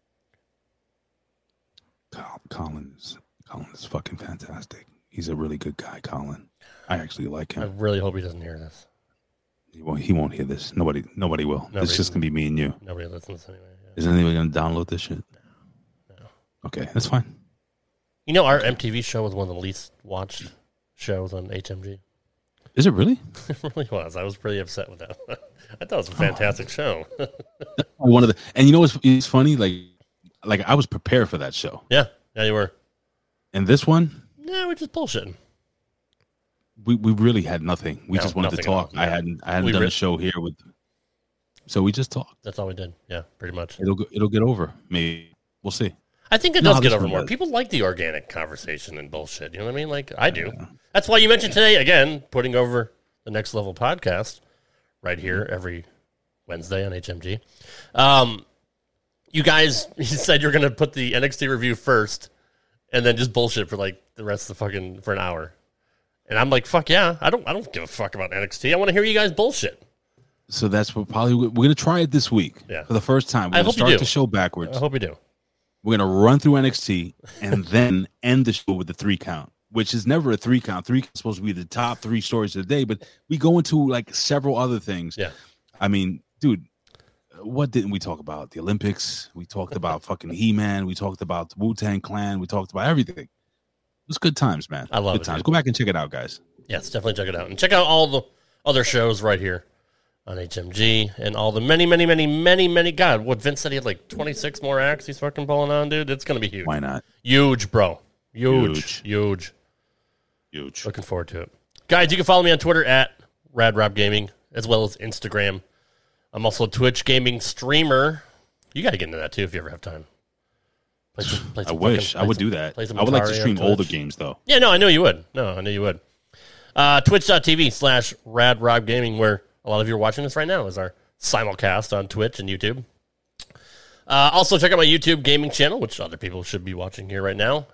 [SPEAKER 10] Colin is fucking fantastic. He's a really good guy, Colin. I actually like him.
[SPEAKER 9] I really hope he doesn't hear this.
[SPEAKER 10] He won't hear this. Nobody will. It's just gonna be me and you.
[SPEAKER 9] Nobody listens anyway. Yeah.
[SPEAKER 10] Is anybody gonna download this shit?
[SPEAKER 9] No.
[SPEAKER 10] Okay, that's fine.
[SPEAKER 9] Our MTV show was one of the least watched shows on HMG.
[SPEAKER 10] Is it really?
[SPEAKER 9] It really was. I was pretty upset with that. I thought it was a fantastic show.
[SPEAKER 10] And you know what's funny? Like I was prepared for that show.
[SPEAKER 9] Yeah, you were.
[SPEAKER 10] And this one?
[SPEAKER 9] Yeah, we're just bullshitting.
[SPEAKER 10] We really had nothing. We just wanted to talk.
[SPEAKER 9] Yeah.
[SPEAKER 10] I hadn't done a show here so we just talked.
[SPEAKER 9] That's all we did. Yeah, pretty much.
[SPEAKER 10] It'll get over. Maybe we'll see.
[SPEAKER 9] I think it does get over more. People like the organic conversation and bullshit. You know what I mean? Like I do. Yeah. That's why you mentioned today again putting over the Next Level podcast right here every Wednesday on HMG. You guys, you said you're going to put the NXT review first, and then just bullshit for like the rest of for an hour. And I'm like, fuck yeah, I don't give a fuck about NXT. I want to hear you guys bullshit.
[SPEAKER 10] So that's what we're going to try it this week.
[SPEAKER 9] Yeah.
[SPEAKER 10] For the first time. We're going to start the show backwards.
[SPEAKER 9] I hope you do.
[SPEAKER 10] We're going to run through NXT and then end the show with the 3 count, which is never a 3 count. 3 count is supposed to be the top 3 stories of the day, but we go into like several other things.
[SPEAKER 9] Yeah.
[SPEAKER 10] I mean, dude, what didn't we talk about? The Olympics. We talked about fucking He-Man. We talked about the Wu-Tang Clan. We talked about everything. It was good times, man.
[SPEAKER 9] I love
[SPEAKER 10] good times. Go back and check it out, guys.
[SPEAKER 9] Yes, definitely check it out. And check out all the other shows right here on HMG and all the many. God, what Vince said, he had like 26 more acts he's fucking pulling on, dude. It's going to be huge.
[SPEAKER 10] Why not?
[SPEAKER 9] Huge, bro. Huge. Looking forward to it. Guys, you can follow me on Twitter at RadRobGaming as well as Instagram. I'm also a Twitch gaming streamer. You got to get into that too if you ever have time.
[SPEAKER 10] I wish I would do that. I would like to stream older games though.
[SPEAKER 9] Yeah, no, I know you would. Twitch.tv/RadRobGaming, where a lot of you are watching this right now, is our simulcast on Twitch and YouTube. Also, check out my YouTube gaming channel, which other people should be watching here right now.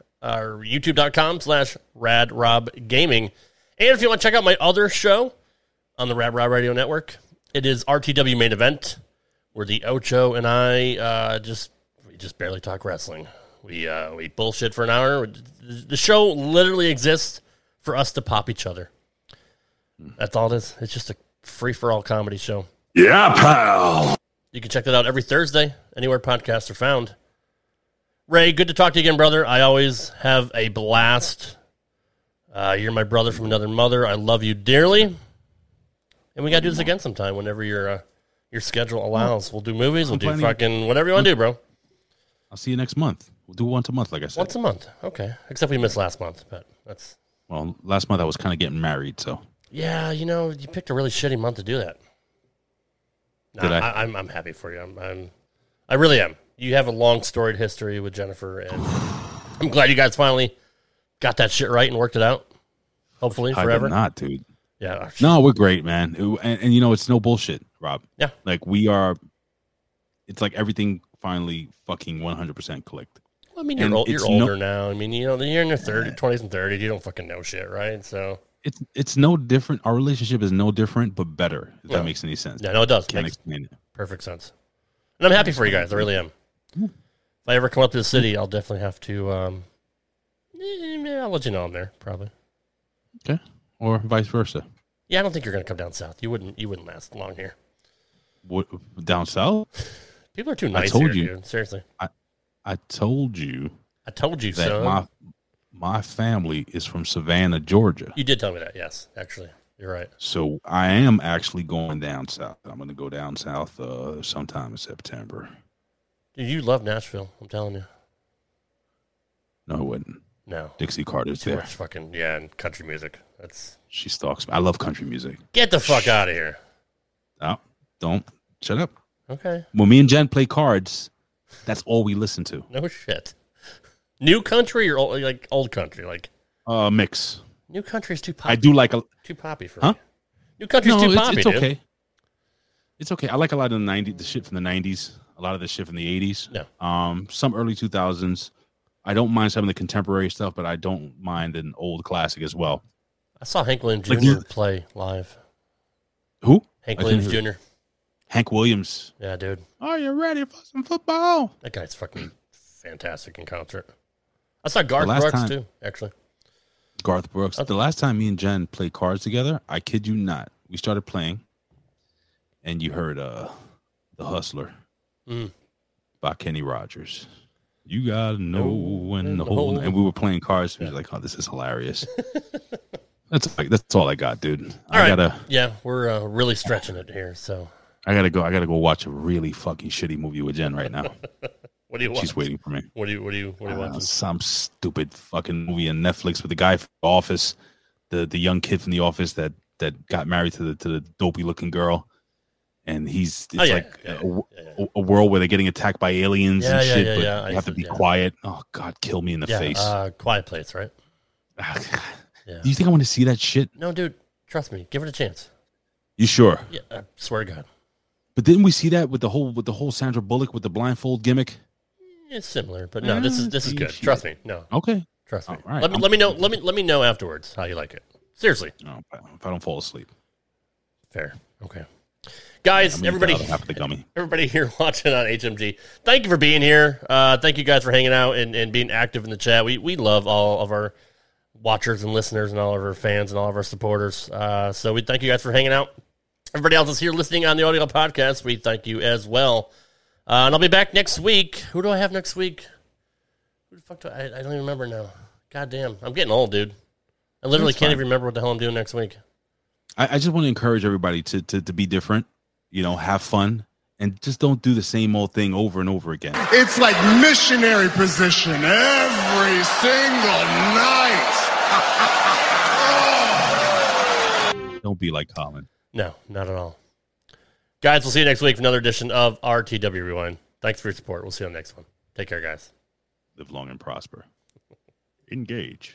[SPEAKER 9] YouTube.com/RadRobGaming. And if you want to check out my other show on the Rad Rob Radio Network, it is RTW Main Event, where the Ocho and I just barely talk wrestling. We bullshit for an hour. The show literally exists for us to pop each other. That's all it is. It's just a free-for-all comedy show.
[SPEAKER 12] Yeah, pal.
[SPEAKER 9] You can check that out every Thursday, anywhere podcasts are found. Ray, good to talk to you again, brother. I always have a blast. You're my brother from another mother. I love you dearly. And we got to do this again sometime whenever your schedule allows. We'll do movies. We'll do fucking whatever you want to do, bro.
[SPEAKER 10] I'll see you next month. We'll do once a month, like I said.
[SPEAKER 9] Once a month. Okay. Except we missed last month, but that's...
[SPEAKER 10] Well, last month I was kind of getting married, so...
[SPEAKER 9] Yeah, you picked a really shitty month to do that.
[SPEAKER 10] Did I?
[SPEAKER 9] I'm happy for you. I really am. You have a long storied history with Jennifer, and I'm glad you guys finally got that shit right and worked it out. Hopefully, forever.
[SPEAKER 10] I did not, dude.
[SPEAKER 9] Yeah.
[SPEAKER 10] No, we're great, man. And it's no bullshit, Rob.
[SPEAKER 9] Yeah.
[SPEAKER 10] Like we are. It's like everything finally fucking 100% clicked.
[SPEAKER 9] Well, I mean, you're older now. I mean, you're in your 20s and 30s. You don't fucking know shit, right? So
[SPEAKER 10] it's no different. Our relationship is no different, but better. If that makes any sense.
[SPEAKER 9] Yeah, no, it does.
[SPEAKER 10] Can't explain it.
[SPEAKER 9] Perfect sense. And I'm happy for you guys. I really am. If I ever come up to the city, I'll definitely have to. I'll let you know I'm there, probably.
[SPEAKER 10] Okay, or vice versa.
[SPEAKER 9] Yeah, I don't think you're gonna come down south. You wouldn't last long here.
[SPEAKER 10] What, down south?
[SPEAKER 9] People are too nice
[SPEAKER 10] I told
[SPEAKER 9] here,
[SPEAKER 10] you.
[SPEAKER 9] dude. Seriously.
[SPEAKER 10] I told you.
[SPEAKER 9] I told you,
[SPEAKER 10] that
[SPEAKER 9] son.
[SPEAKER 10] My family is from Savannah, Georgia.
[SPEAKER 9] You did tell me that. Yes, actually, you're right.
[SPEAKER 10] So I am actually going down south. I'm going to go down south sometime in September.
[SPEAKER 9] Dude, you love Nashville. I'm telling you.
[SPEAKER 10] No, I wouldn't.
[SPEAKER 9] No.
[SPEAKER 10] Dixie Carter's
[SPEAKER 9] Too
[SPEAKER 10] there.
[SPEAKER 9] much fucking and country music.
[SPEAKER 10] She stalks me. I love country music.
[SPEAKER 9] Get the fuck out of here.
[SPEAKER 10] Oh, don't shut up.
[SPEAKER 9] Okay.
[SPEAKER 10] When me and Jen play cards, that's all we listen to.
[SPEAKER 9] No shit. New country or old country?
[SPEAKER 10] Mix.
[SPEAKER 9] New country is too poppy.
[SPEAKER 10] I do like
[SPEAKER 9] too poppy for me. New country's
[SPEAKER 10] no,
[SPEAKER 9] too poppy,
[SPEAKER 10] it's
[SPEAKER 9] dude.
[SPEAKER 10] okay. It's okay. I like a lot of the 90s, the shit from the 90s, a lot of the shit from the 80s.
[SPEAKER 9] Yeah.
[SPEAKER 10] Some early 2000s. I don't mind some of the contemporary stuff, but I don't mind an old classic as well.
[SPEAKER 9] I saw Hank Williams Jr. play live.
[SPEAKER 10] Who?
[SPEAKER 9] Hank Williams Jr.
[SPEAKER 10] Hank Williams.
[SPEAKER 9] Yeah, dude.
[SPEAKER 10] Are you ready for some football?
[SPEAKER 9] That guy's fucking fantastic in concert. I saw Garth Brooks, too, actually.
[SPEAKER 10] Garth Brooks. The last time me and Jen played cards together, I kid you not, we started playing, and you heard The Hustler by Kenny Rogers. You gotta know when the whole, and we were playing cards. We were like, "Oh, this is hilarious." That's all I got, dude.
[SPEAKER 9] Yeah, we're really stretching it here. So
[SPEAKER 10] I gotta go watch a really fucking shitty movie with Jen right now.
[SPEAKER 9] What do you want?
[SPEAKER 10] She's waiting for me.
[SPEAKER 9] What do you watching?
[SPEAKER 10] Some stupid fucking movie on Netflix with the guy from The Office, the young kid from The Office that got married to the dopey looking girl. And it's a world where they're getting attacked by aliens and shit, but you have to be quiet. Oh, God, kill me in the face.
[SPEAKER 9] Quiet Place, right?
[SPEAKER 10] Do you think I want to see that shit?
[SPEAKER 9] No, dude. Trust me. Give it a chance.
[SPEAKER 10] You sure?
[SPEAKER 9] Yeah, I swear to God.
[SPEAKER 10] But didn't we see that with the whole Sandra Bullock with the blindfold gimmick?
[SPEAKER 9] It's similar, but no, this is good. Trust me. No.
[SPEAKER 10] Okay.
[SPEAKER 9] Trust me.
[SPEAKER 10] All right.
[SPEAKER 9] Let me know. Let me know afterwards how you like it. Seriously.
[SPEAKER 10] No, if I don't fall asleep.
[SPEAKER 9] Fair. Okay. Guys, everybody here watching on HMG, thank you for being here. Thank you guys for hanging out and being active in the chat. We love all of our watchers and listeners and all of our fans and all of our supporters. So we thank you guys for hanging out. Everybody else is here listening on the audio podcast. We thank you as well. And I'll be back next week. Who do I have next week? Who the fuck I don't even remember now. God damn. I'm getting old, dude. I literally can't even remember what the hell I'm doing next week.
[SPEAKER 10] I just want to encourage everybody to be different. Have fun, and just don't do the same old thing over and over again.
[SPEAKER 14] It's like missionary position every single night.
[SPEAKER 10] Don't be like Colin.
[SPEAKER 9] No, not at all. Guys, we'll see you next week for another edition of RTW Rewind. Thanks for your support. We'll see you on the next one. Take care, guys.
[SPEAKER 10] Live long and prosper. Engage.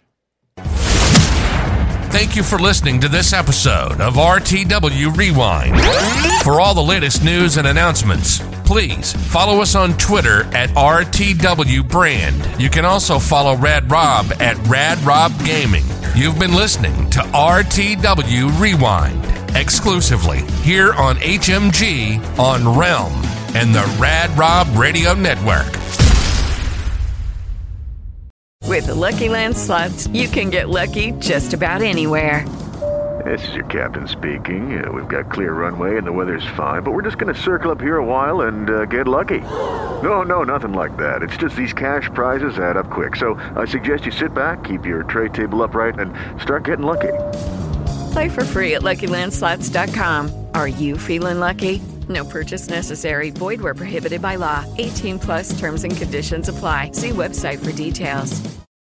[SPEAKER 8] Thank you for listening to this episode of RTW Rewind. For all the latest news and announcements, please follow us on Twitter at RTW Brand. You can also follow Rad Rob at Rad Rob Gaming. You've been listening to RTW Rewind exclusively here on HMG on Realm and the Rad Rob Radio Network.
[SPEAKER 15] With the Lucky Land Slots, you can get lucky just about anywhere.
[SPEAKER 16] This is your captain speaking. We've got clear runway and the weather's fine, but we're just going to circle up here a while and get lucky. No, nothing like that. It's just these cash prizes add up quick. So I suggest you sit back, keep your tray table upright, and start getting lucky.
[SPEAKER 15] Play for free at LuckyLandSlots.com. Are you feeling lucky? No purchase necessary. Void where prohibited by law. 18+ terms and conditions apply. See website for details.